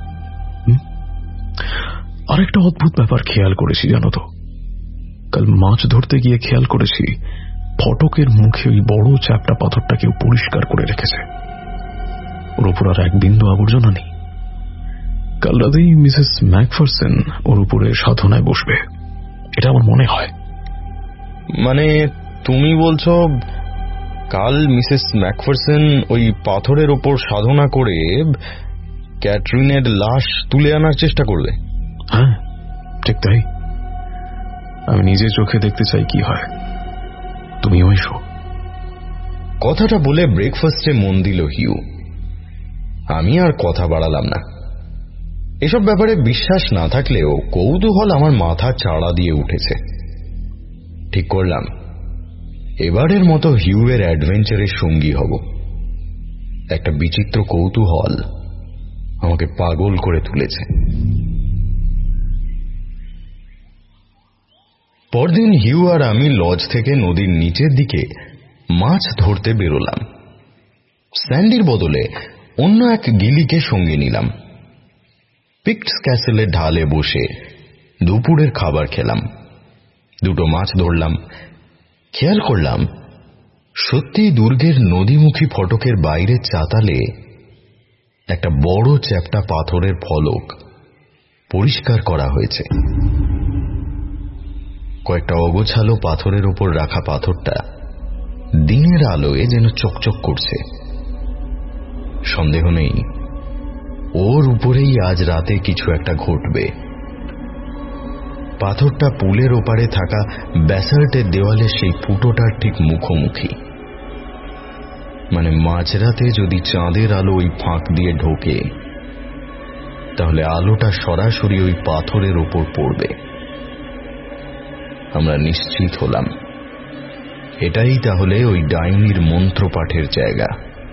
আরেকটা অদ্ভুত ব্যাপার খেয়াল করেছি জানো তো, কাল মাছ ধরতে গিয়ে খেয়াল করেছি ফটকের মুখে ওই বড় চ্যাপ্টা পাথরটা কেউ পরিষ্কার করে রেখেছে। ওর উপর আর এক বিন্দু আবর্জনা নেই। কাল রাতেই মিসেস ম্যাকফারসন ওর উপরে সাধনায় বসবে, এটা আমার মনে হয়। মানে তুমি বলছো কাল মিসেস ম্যাকফারসন ওই পাথরের ওপর সাধনা করে ক্যাটরিনের লাশ তুলে আনার চেষ্টা করবে? হ্যাঁ, ঠিক তাই। আমি নিজে চোখে দেখতে চাই কি হয়। তুমিও এসো। কথাটা বলে ব্রেকফাস্টে মন দিল হিউ। আমি আর কথা বাড়ালাম না। এসব ব্যাপারে বিশ্বাস না থাকলেও কৌতূহল আমার মাথা চাড়া দিয়ে উঠেছে। ঠিক করলাম এবারের মতো হিউয়ের অ্যাডভেঞ্চারের সঙ্গী হব। একটা বিচিত্র কৌতূহল আমাকে পাগল করে তুলেছে। পরদিন হিউ আর আমি লজ থেকে নদীর নিচের দিকে মাছ ধরতে বেরোলাম। স্যান্ডির বদলে অন্য এক গিলিকে সঙ্গে নিলাম। পিক্টস ক্যাসেলের ঢালে বসে দুপুরের খাবার খেলাম, দুটো মাছ ধরলাম। খেয়াল করলাম সত্যি দুর্গের নদীমুখী ফটকের বাইরের চাতালে একটা বড় চ্যাপ্টা পাথরের ফলক পরিষ্কার করা হয়েছে। কয়েকটা অগোছালো পাথরের ওপর রাখা পাথরটা দিনের আলোয় যেন চকচক করছে। সন্দেহ নেই ওর উপরেই আজ রাতে কিছু একটা ঘটবে। পাথরটা পুলের ওপারে থাকা ব্যাসাল্টের দেওয়ালে সেই ফুটোটার ঠিক মুখোমুখি। মানে মাঝরাতে যদি চাঁদের আলো ওই ফাঁক দিয়ে ঢোকে তাহলে আলোটা সরাসরি ওই পাথরের ওপর পড়বে। আমরা নিশ্চিত হলাম এটাই তাহলে ওই ডাইনির মন্ত্রপাঠের জায়গা।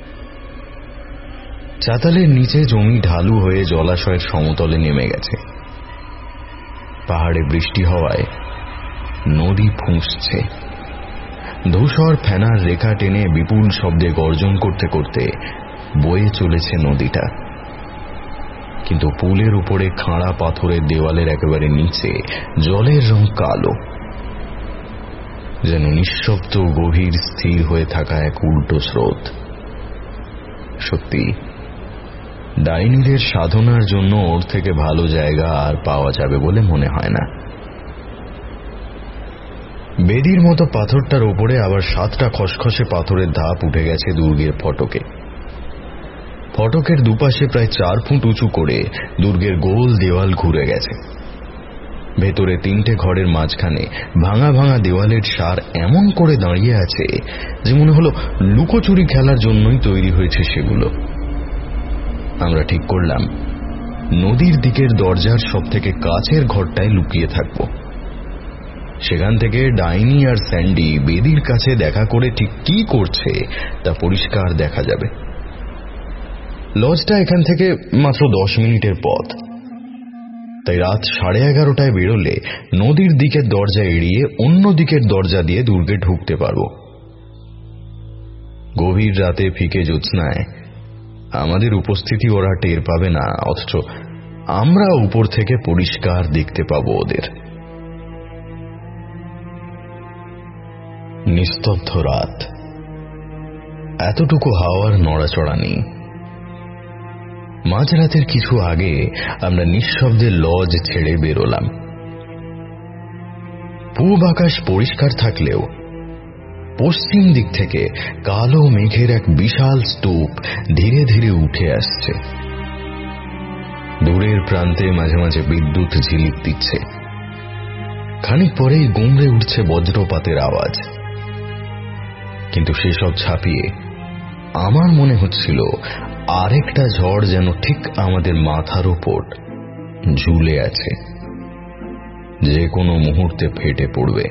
চাতালের নিচে জমি ঢালু হয়ে জলাশয়ের সমতলে নেমে গেছে। পাহাড়ে বৃষ্টি হওয়ায় নদী ফুঁসছে। ধূসর ফেনার রেখা টেনে বিপুল শব্দে গর্জন করতে করতে বয়ে চলেছে নদীটা। কিন্তু পুলের উপরে খাঁড়া পাথরের দেওয়ালের একেবারে নিচে জলের রং কালো, যেন নিঃশব্দ গভীর স্থির হয়ে থাকা এক উল্টো স্রোত। সত্যি ডাইনিদের সাধনার জন্য ওর থেকে ভালো জায়গা আর পাওয়া যাবে বলে মনে হয় না। বেদির মতো পাথরটার ওপরে আবার 7টা খসখসে পাথরের ধাপ উঠে গেছে দুর্গের ফটকে। ফটকের দুপাশে প্রায় 4 ফুট উঁচু করে দুর্গের গোল দেওয়াল ঘুরে গেছে। ভেতরে 3টে ঘরের মাঝখানে ভাঙা ভাঙা দেওয়ালের সার এমন করে দাঁড়িয়ে আছে যে মনে হলো লুকোচুরি খেলার জন্যই তৈরি হয়েছে সেগুলো। আমরা ঠিক করলাম নদীর দিকের দরজার সব থেকে কাছের ঘরটায় লুকিয়ে থাকব। সেখান থেকে ডাইনি আর স্যান্ডি বেদির কাছে দেখা করে ঠিক কি করছে তা পরিষ্কার দেখা যাবে। লজটা এখান থেকে মাত্র 10 মিনিটের পথ, তাই রাত 11:30টায় বেরোলে নদীর দিকের দরজা এড়িয়ে অন্য দিকের দরজা দিয়ে দুর্গে ঢুকতে পারব। গভীর রাতে ফিকে জ্যোৎস্নায় আমাদের উপস্থিতি ওরা টের পাবে না, অথচ আমরা উপর থেকে পরিষ্কার দেখতে পাবো ওদের। নিস্তব্ধ রাত, এতটুকু হাওয়ার নড়াচড়া নেই। মাঝরাতের কিছু আগে আমরা নিঃশব্দে লজ ছেড়ে বেরোলাম। পূব আকাশ পরিষ্কার থাকলেও পশ্চিম দিক থেকে কালো মেঘের এক বিশাল স্তূপ ধীরে ধীরে উঠে আসছে। দূরের প্রান্তে মাঝে মাঝে বিদ্যুৎ ঝিলিক দিচ্ছে। খানিক পরেই গুমড়ে উঠছে বজ্রপাতের আওয়াজ। কিন্তু সেসব ছাপিয়ে আমার মনে হচ্ছিল আরেকটা ঝড় যেন ঠিক আমাদের মাথার উপর ঝুলে আছে, যে কোনো মুহূর্তে ফেটে পড়বে।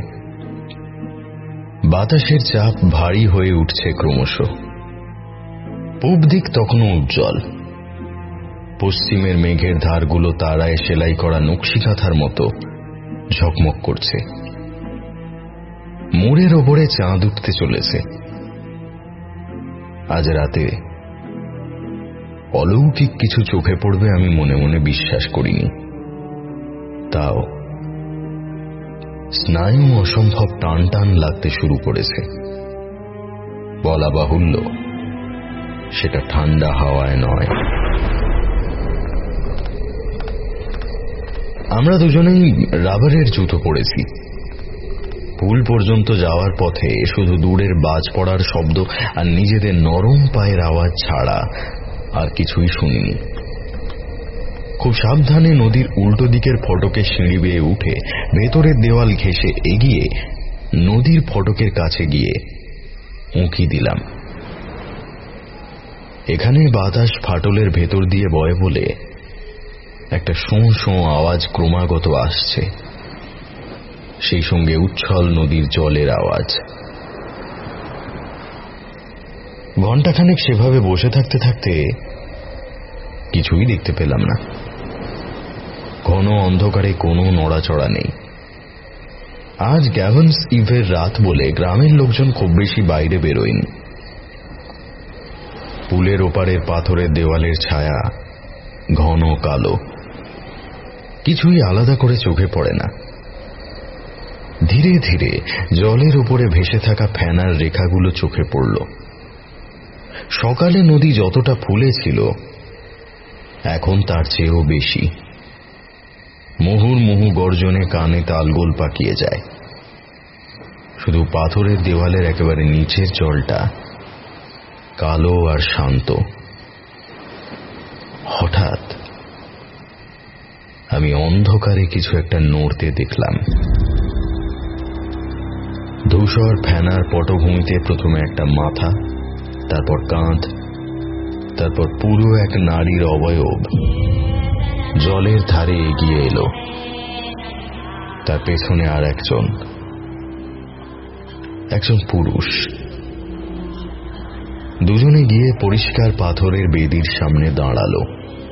বাতাসের চাপ ভারী হয়ে উঠছে ক্রমশ। পূব দিক তখনও উজ্জ্বল। পশ্চিমের মেঘের ধারগুলো তারায় সেলাই করা নকশিকাঁথার মতো ঝকমক করছে। মোড়ের ওপরে চাঁদ উঠতে চলেছে। আজ রাতে অলৌকিক কিছু চোখে পড়বে আমি মনে মনে বিশ্বাস করিনি। তাও স্নায়ু অসম্ভব টান টান লাগতে শুরু করেছে। বলা বাহুল্য সেটা ঠান্ডা হাওয়ায় নয়। আমরা দুজনেই রাবারের জুতো পরেছি। পুল পর্যন্ত যাওয়ার পথে শুধু দূরের বাজ পড়ার শব্দ আর নিজেদের নরম পায়ের আওয়াজ ছাড়া আর কিছুই শুনিনি। খুব সাবধানে নদীর উল্টো দিকের ফটকে সিঁড়ি বেয়ে উঠে ভেতরের দেওয়াল ঘেঁষে এগিয়ে নদীর ফটকের কাছে গিয়ে উঁকি দিলাম। এখানে বাতাস ফাটলের ভেতর দিয়ে বয় বলে একটা শোঁ শোঁ আওয়াজ ক্রমাগত আসছে, সেই সঙ্গে উচ্ছল নদীর জলের আওয়াজ। ঘণ্টাখানেক সেভাবে বসে থাকতে থাকতে কিছুই দেখতে পেলাম না। ঘন অন্ধকারে কোনো নড়াচড়া নেই। আজ গ্যাভন্স ইভের রাত বলে গ্রামের লোকজন খুব বেশি বাইরে বেরোয়নি। পুলের ওপারের পাথরের দেওয়ালের ছায়া ঘন কালো, কিছুই আলাদা করে চোখে পড়ে না। ধীরে ধীরে জলের উপরে ভেসে থাকা ফেনার রেখাগুলো চোখে পড়ল। সকালে নদী যতটা ফুলেছিল এখন তার চেয়েও বেশি। মুহুর্মুহু গর্জনে কানে তালগোল পাকিয়ে যায়। শুধু পাথরের দেওয়ালের একেবারে নিচের জলটা কালো আর শান্ত। হঠাৎ আমি অন্ধকারে কিছু একটা নড়তে দেখলাম। ধূসর ফেনার পটভূমিতে প্রথমে একটা মাথা, তারপর কাঁধ, তারপর পুরো এক নারীর অবয়ব জলের ধারে এগিয়ে এলো। তার পেছনে আর একজন পুরুষ। দুজনে গিয়ে পরিষ্কার পাথরের বেদির সামনে দাঁড়ালো।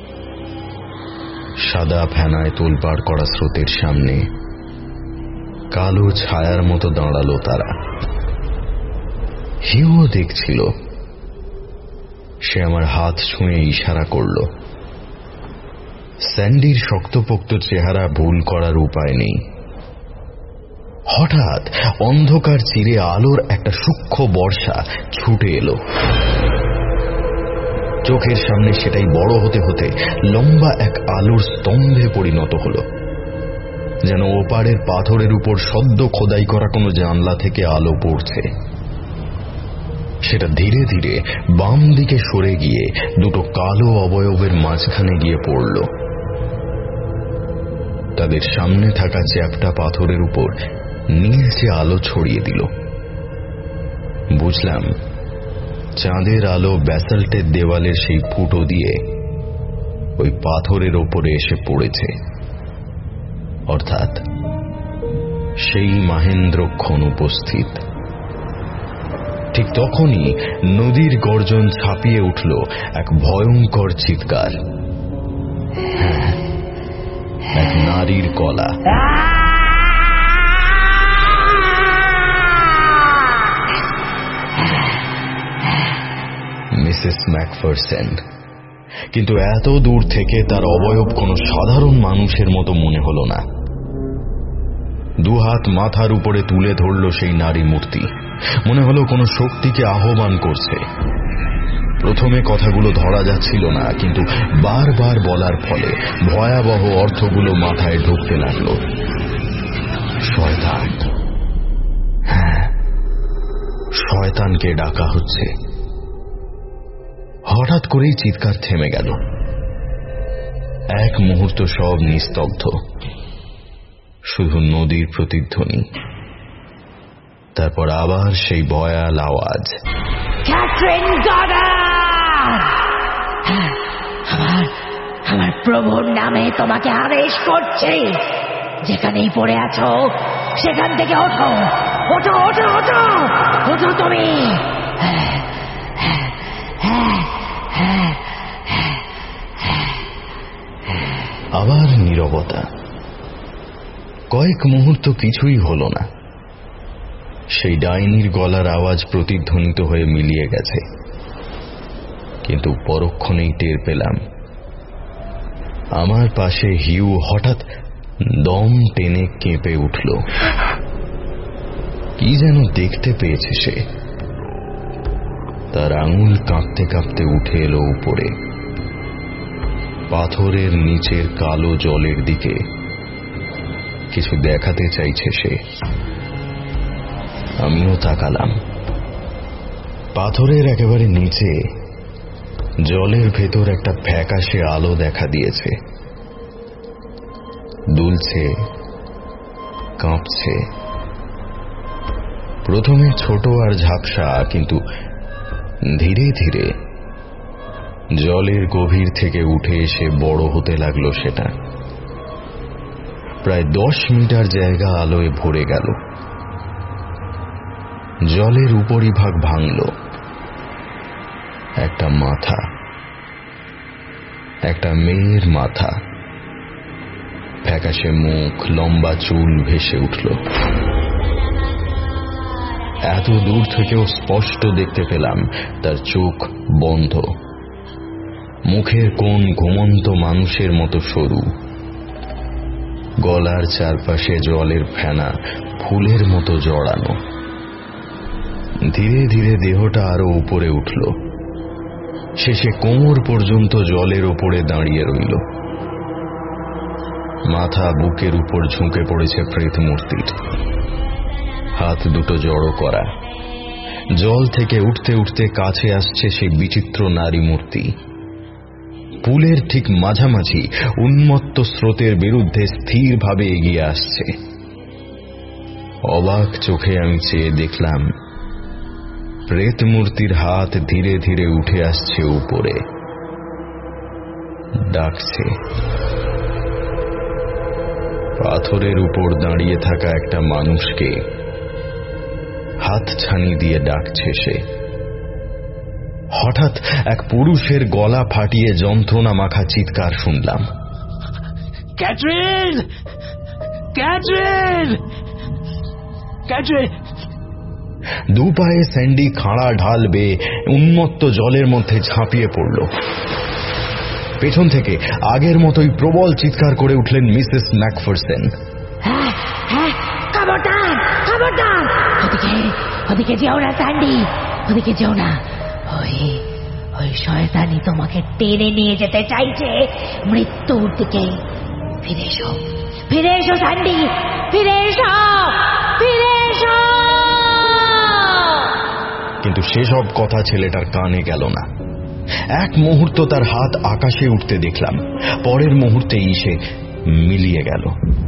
সাদা ফেনায় তোলপাড় করা স্রোতের সামনে কালো ছায়ার মতো দাঁড়ালো তারা। হিউও দেখছিল। সে আমার হাত ছুঁয়ে ইশারা করল। স্যান্ডির শক্তপোক্ত চেহারা ভুল করার উপায় নেই। হঠাৎ অন্ধকার চিরে আলোর একটা সূক্ষ্ম বর্ষা ছুটে এলো। চোখের সামনে সেটাই বড় হতে হতে লম্বা এক আলোর স্তম্ভে পরিণত হল, যেন ওপারের পাথরের উপর সদ্য খোদাই করা কোনো জানলা থেকে আলো পড়ছে। সেটা ধীরে ধীরে বাম দিকে সরে গিয়ে দুটো কালো অবয়বের মাঝখানে গিয়ে পড়ল। তাদের সামনে থাকা চ্যাপ্টা পাথরের উপর নীলচে আলো ছড়িয়ে দিল। বুঝলাম চাঁদের আলো ব্যাসাল্টের দেওয়ালের সেই ফুটো দিয়ে ওই পাথরের ওপরে এসে পড়েছে, অর্থাৎ সেই মহেন্দ্রক্ষণ উপস্থিত। ঠিক তখনই নদীর গর্জন ছাপিয়ে উঠল এক ভয়ঙ্কর চিৎকার। হ্যাঁ, এক নারীর গলা। Mrs McPherson. কিন্তু এত দূর থেকে তার অবয়ব কোনো সাধারণ মানুষের মতো মনে হল না। দুহাত মাথার উপরে তুলে ধরল সেই নারী মূর্তি। মনে হলো কোনো শক্তিকে আহ্বান করছে। প্রথমে কথাগুলো ধরা যাচ্ছিল না, কিন্তু বারবার বলার ফলে ভয়াবহ অর্থগুলো মাথায় ঢুকতে লাগলো। শয়তান। হ্যাঁ, শয়তানকে ডাকা হচ্ছে। হঠাৎ করেই চিৎকার থেমে গেল। এক মুহূর্ত সব নিস্তব্ধ, শুধু নদীর প্রতিধ্বনি। তারপর আবার সেই ভয়াল আওয়াজ। আমার প্রভুর নামে তোমাকে আদেশ করছি, যেখানেই পড়ে আছো সেখান থেকে ওঠো, ওঠো, ওঠো, ওঠো, ওঠো তুমি। আবার নীরবতা। কয়েক মুহূর্ত কিছুই হল না। সেই ডাইনির গলার আওয়াজ প্রতিধ্বনিত হয়ে মিলিয়ে গেছে, কিন্তু পরক্ষণেই টের পেলাম আমার পাশে হিউ হঠাৎ দম টেনে কেঁপে উঠল। কি যেন দেখতে পেয়েছে সে। তার আঙুল কাঁপতে কাঁপতে উঠে এলো উপরে। পাথরের নিচের কালো জলের দিকে কিছু দেখাতে চাইছে সে। আমিও তাকালাম। পাথরের একেবারে নিচে জলের ভেতর একটা ফ্যাকাশে আলো দেখা দিয়েছে। দুলছে, কাঁপছে। প্রথমে ছোট আর ঝাপসা, কিন্তু ধীরে ধীরে জলের গভীর থেকে উঠে এসে বড় হতে লাগলো সেটা। প্রায় 10 মিটার জায়গা আলোয় ভরে গেল। জলের উপরিভাগ ভাঙল। একটা মাথা, একটা মেয়ের মাথা, ফ্যাকাশে মুখ, লম্বা চুল ভেসে উঠল। এত দূর থেকেও স্পষ্ট দেখতে পেলাম তার চোখ বন্ধ, মুখের কোণ ঘুমন্ত মানুষের মতো সরু, গলার চারপাশে জলের ফেনা ফুলের মতো জড়ানো। ধীরে ধীরে দেহটা আরো উপরে উঠল, শেষে কোমর পর্যন্ত জলের ওপরে দাঁড়িয়ে রইল। মাথা বুকের উপর ঝুঁকে পড়েছে প্রেত মূর্তির, হাত দুটো জড়ো করা। জল থেকে উঠতে উঠতে কাছে আসছে সেই বিচিত্র নারী মূর্তি। পুলের ঠিক মাঝামাঝি উন্মত্ত স্রোতের বিরুদ্ধে স্থিরভাবে এগিয়ে আসছে। অবাক চোখে আমি চেয়ে দেখলাম প্রেত মূর্তির হাত ধীরে ধীরে উঠে আসছে উপরে, ডাকছে। পাথরের উপর দাঁড়িয়ে থাকা একটা মানুষকে হাত ছানি দিয়ে ডাকছে সে। হঠাৎ এক পুরুষের গলা ফাটিয়ে যন্ত্রণা মাখা চিৎকার শুনলাম, ক্যাটরিন! ক্যাটরিন! ক্যাটরিন! দুপায়ে স্যান্ডি খাড়া ঢাল বেয়ে উন্মত্ত জলের মধ্যে ঝাঁপিয়ে পড়ল। পেছন থেকে আগের মতোই প্রবল চিৎকার করে উঠলেন মিসেস ম্যাকফারসন। খবরদার! খবরদার! ওদিকে যেও না স্যান্ডি, ওদিকে যেও না। ওই শয়তানি তোমাকে টেনে নিয়ে যেতে চাইছে মৃত্যুর দিকে। ফিরে এসো, ফিরে এসো স্যান্ডি, ফিরে এসো, ফিরে এসো। কিন্তু সেসব কথা ছেলেটার কানে গেল না। এক মুহূর্ত তার হাত আকাশে উঠতে দেখলাম, পরের মুহূর্তেই সে মিলিয়ে গেল।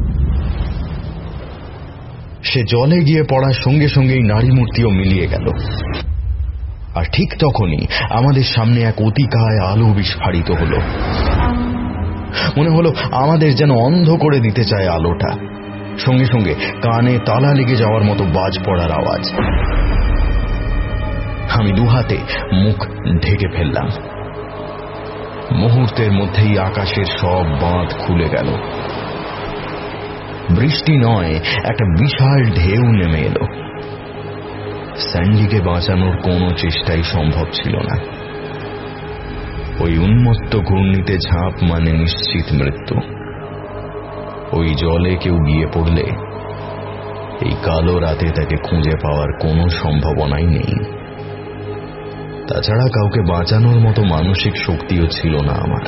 সে জলে গিয়ে পড়ার সঙ্গে সঙ্গেই নারী মূর্তিও মিলিয়ে গেল। আর ঠিক তখনই আমাদের সামনে এক অতিকায় আলো বিস্ফারিত হলো। মনে হলো আমাদের যেন অন্ধ করে দিতে চায় আলোটা। সঙ্গে সঙ্গে কানে তালা লেগে যাওয়ার মতো বাজ পড়ার আওয়াজ। আমি দুহাতে মুখ ঢেকে ফেললাম। মুহূর্তের মধ্যেই আকাশের সব বাঁধ খুলে গেল। বৃষ্টি নয়, একটা বিশাল ঢেউ নেমে এলো। স্যান্ডিকে বাঁচানোর কোনো চেষ্টাই সম্ভব ছিল না। ওই উন্মত্ত ঘূর্ণিতে ঝাঁপ মানে নিশ্চিত মৃত্যু। ওই জলে কেউ গিয়ে পড়লে এই কালো রাতে তাকে খুঁজে পাওয়ার কোনো সম্ভাবনাই নেই। তাছাড়া কাউকে বাঁচানোর মতো মানসিক শক্তিও ছিল না আমার।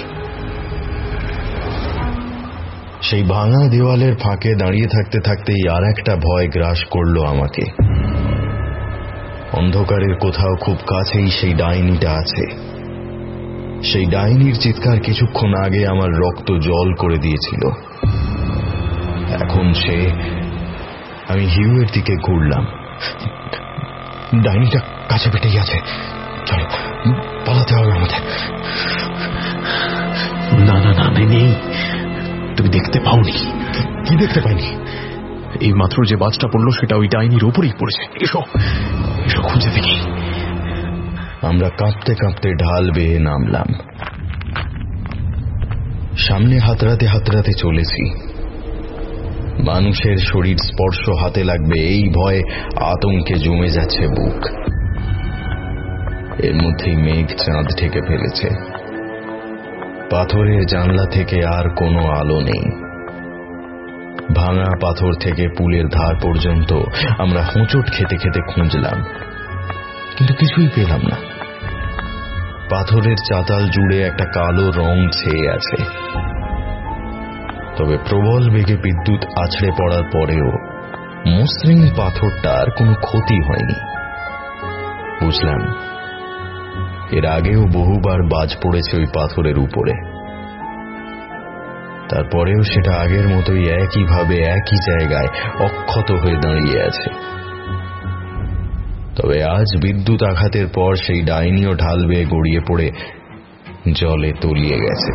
সেই ভাঙা দেওয়ালের ফাঁকে দাঁড়িয়ে থাকতে থাকতেই আর একটা ভয় গ্রাস করল আমাকে। অন্ধকারের কোথাও খুব কাছেই সেই ডাইনিটা আছে। সেই ডাইনির চিৎকার কিছুক্ষণ আগে আমার রক্ত জল করে দিয়েছিল। এখন সে। আমি হিউয়ের দিকে ঘুরলাম। ডাইনিটা কাছে পিঠেই আছে, চলো পালাতে হবে আমাদের। না না না, নেই। তুমি দেখতে পাওনি? কি দেখতে পাইনি? এই মাত্র যে বাজটা পড়লো সেটা ওই ডাইনির ওপরেই পড়েছে। এসো এসো, খুঁজে দেখি। আমরা কাঁপতে কাঁপতে ঢাল বেয়ে নামলাম। সামনে হাতড়াতে হাতড়াতে চলেছি। মানুষের শরীর স্পর্শ হাতে লাগবে এই ভয়ে আতঙ্কে জমে যাচ্ছে বুক। এর মধ্যেই মেঘ চাঁদ ঢেকে ফেলেছে। পাথরের জানলা থেকে আর কোনো আলো নেই। ভাঙা পাথর থেকে পুলের ধার পর্যন্ত আমরা হোঁচট খেতে খেতে খুঁজলাম, কিন্তু কিছুই পেলাম না। পাথরের চাতাল জুড়ে একটা কালো রং ছেয়ে আছে। তবে প্রবল বেগে বিদ্যুৎ আছড়ে পড়ার পরেও মসৃণ পাথরটার কোনো ক্ষতি হয়নি। বুঝলাম এর আগেও বহুবার বাজ পড়েছে ওই পাথরের উপরে। তারপরেও সেটা আগের মতোই একইভাবে একই জায়গায় অক্ষত হয়ে দাঁড়িয়ে আছে। তবে আজ বিদ্যুৎ আঘাতের পর সেই ডাইনিও ঢাল বেয়ে গড়িয়ে পড়ে জলে তলিয়ে গেছে।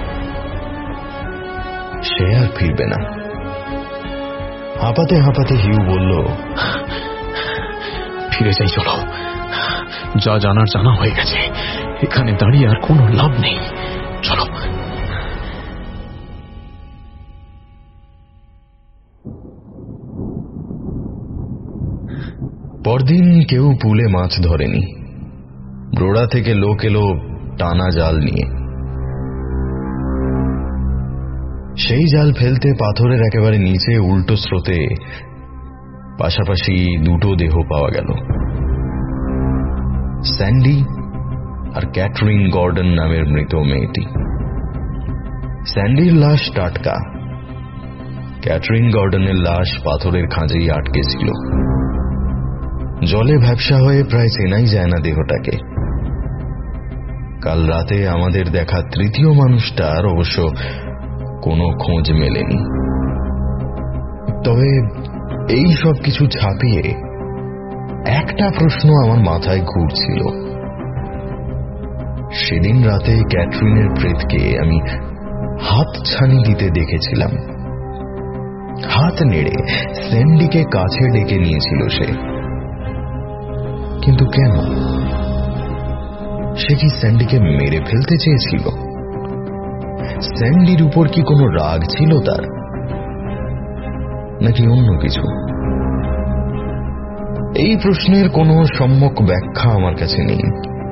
সে আর ফিরবে না। হাঁপাতে হাঁপাতে হিউ বলল, ফিরে যাই, চলো। যা জানার জানা হয়ে গেছে, এখানে দাঁড়িয়ে আর কোনো লাভ নেই, চলো। পরদিন কেউ পুলে মাছ ধরেনি। ব্রোড়া থেকে লোক এলো টানা জাল নিয়ে। সেই জাল ফেলতে পাথরের একেবারে নিচে উল্টো স্রোতে পাশাপাশি দুটো দেহ পাওয়া গেল, স্যান্ডি আর ক্যাটরিন গর্ডন নামের মৃত মেয়েটি। স্যান্ডির লাশ টাটকা, ক্যাটরিন গর্ডনের লাশ পাথরের খাঁজেই আটকে ছিল। জলে ভ্যাপসা হয়ে প্রায় চেনাই যায় না দেহটাকে। কাল রাতে আমাদের দেখা তৃতীয় মানুষটার অবশ্য কোনো খোঁজ মেলেনি। তবে এই সব কিছু ছাপিয়ে একটা প্রশ্ন আমার মাথায় ঘুরছিল। সেদিন রাতে ক্যাটরিনের প্রেতকে আমি হাতছানি দিতে দেখেছিলাম। হাত নেড়ে স্যান্ডিকে কাছে ডেকে নিয়েছিল সে, কিন্তু কেন? সে কি স্যান্ডিকে মেরে ফেলতে চেয়েছিল? স্যান্ডির উপর কি কোনো রাগ ছিল তার, নাকি অন্য কিছু? এই প্রশ্নের কোনো সম্যক ব্যাখ্যা আমার কাছে নেই।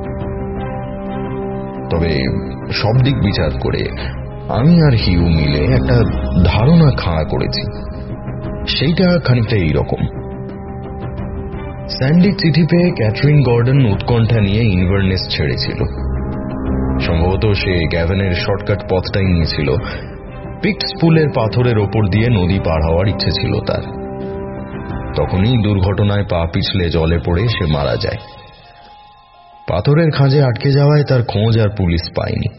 তবে সব দিক বিচার করে আমি আর হিউ মিলে একটা ধারণা খাড়া করেছি। সেইটা খানিকটা এইরকম। স্যান্ডির চিঠি পেয়ে ক্যাটরিন গর্ডন উৎকণ্ঠা নিয়ে ইনভারনেস ছেড়েছিল। সম্ভবত সে গ্যাভেনের শর্টকাট পথটাই নিয়েছিল। পিক্টস পুলের পাথরের ওপর দিয়ে নদী পার হওয়ার ইচ্ছে ছিল তার। তখনই দুর্ঘটনায় পা পিছলে জলে পড়ে সে মারা যায়। পাথরের খাঁজে আটকে যাওয়ায় তার খোঁজ আর পুলিশ পায়নি।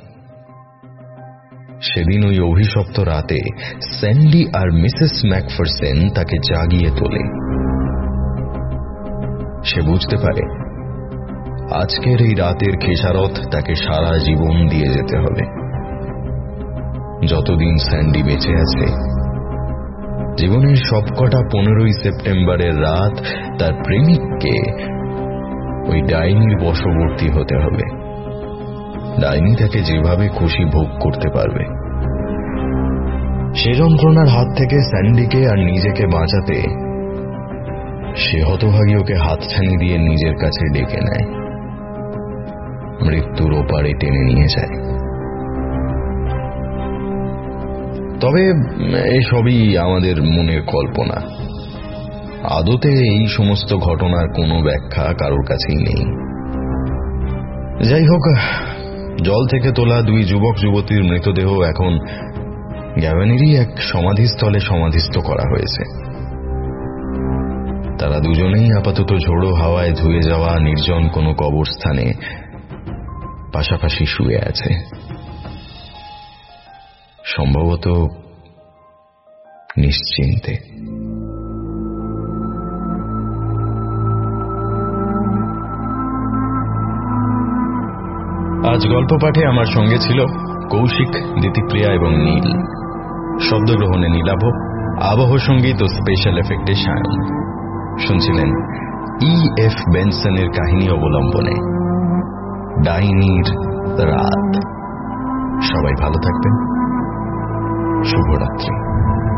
সেদিন ওই অভিশপ্ত রাতে স্যান্ডি আর মিসেস ম্যাকফারসেন তাকে জাগিয়ে তোলে। সে বুঝতে পারে আজকের এই রাতের খেসারত তাকে সারা জীবন দিয়ে যেতে হবে। যতদিন স্যান্ডি বেঁচে আছে, জীবনের সবকটা 15ই সেপ্টেম্বরের রাত তার প্রেমিককে ওই ডাইনির বশবর্তী হতে হবে। ডাইনি তাকে যেভাবে খুশি ভোগ করতে পারবে। সে যন্ত্রণার হাত থেকে স্যান্ডিকে আর নিজেকে বাঁচাতে সে হতভাগী ওকে হাতছানি দিয়ে নিজের কাছে ডেকে নেয়, মৃত্যুর ওপারে টেনে নিয়ে যায়। তবে এসবই আমাদের মনের কল্পনা। আদতে এই সমস্ত ঘটনার কোনো ব্যাখ্যা কারোর কাছেই নেই। যাই হোক, জল থেকে তোলা দুই যুবক যুবতীর মৃতদেহ এখন গ্যাভেনেরই এক সমাধিস্থলে সমাধিস্থ করা হয়েছে। তারা দুজনেই আপাতত ঝোড়ো হাওয়ায় ধুয়ে যাওয়া নির্জন কোনো কবরস্থানে পাশাপাশি শুয়ে আছে, সম্ভবত নিশ্চিন্তে। আজ গল্প পাঠে আমার সঙ্গে ছিল কৌশিক, দিতিপ্রিয়া এবং নীল। শব্দগ্রহণে নীলাভ, আবহ সঙ্গীত ও স্পেশাল এফেক্টে সায়ন। শুনছিলেন E.F. বেনসনের কাহিনী অবলম্বনে ডাইনির রাত। সবাই ভালো থাকবেন। শুভরাত্রি।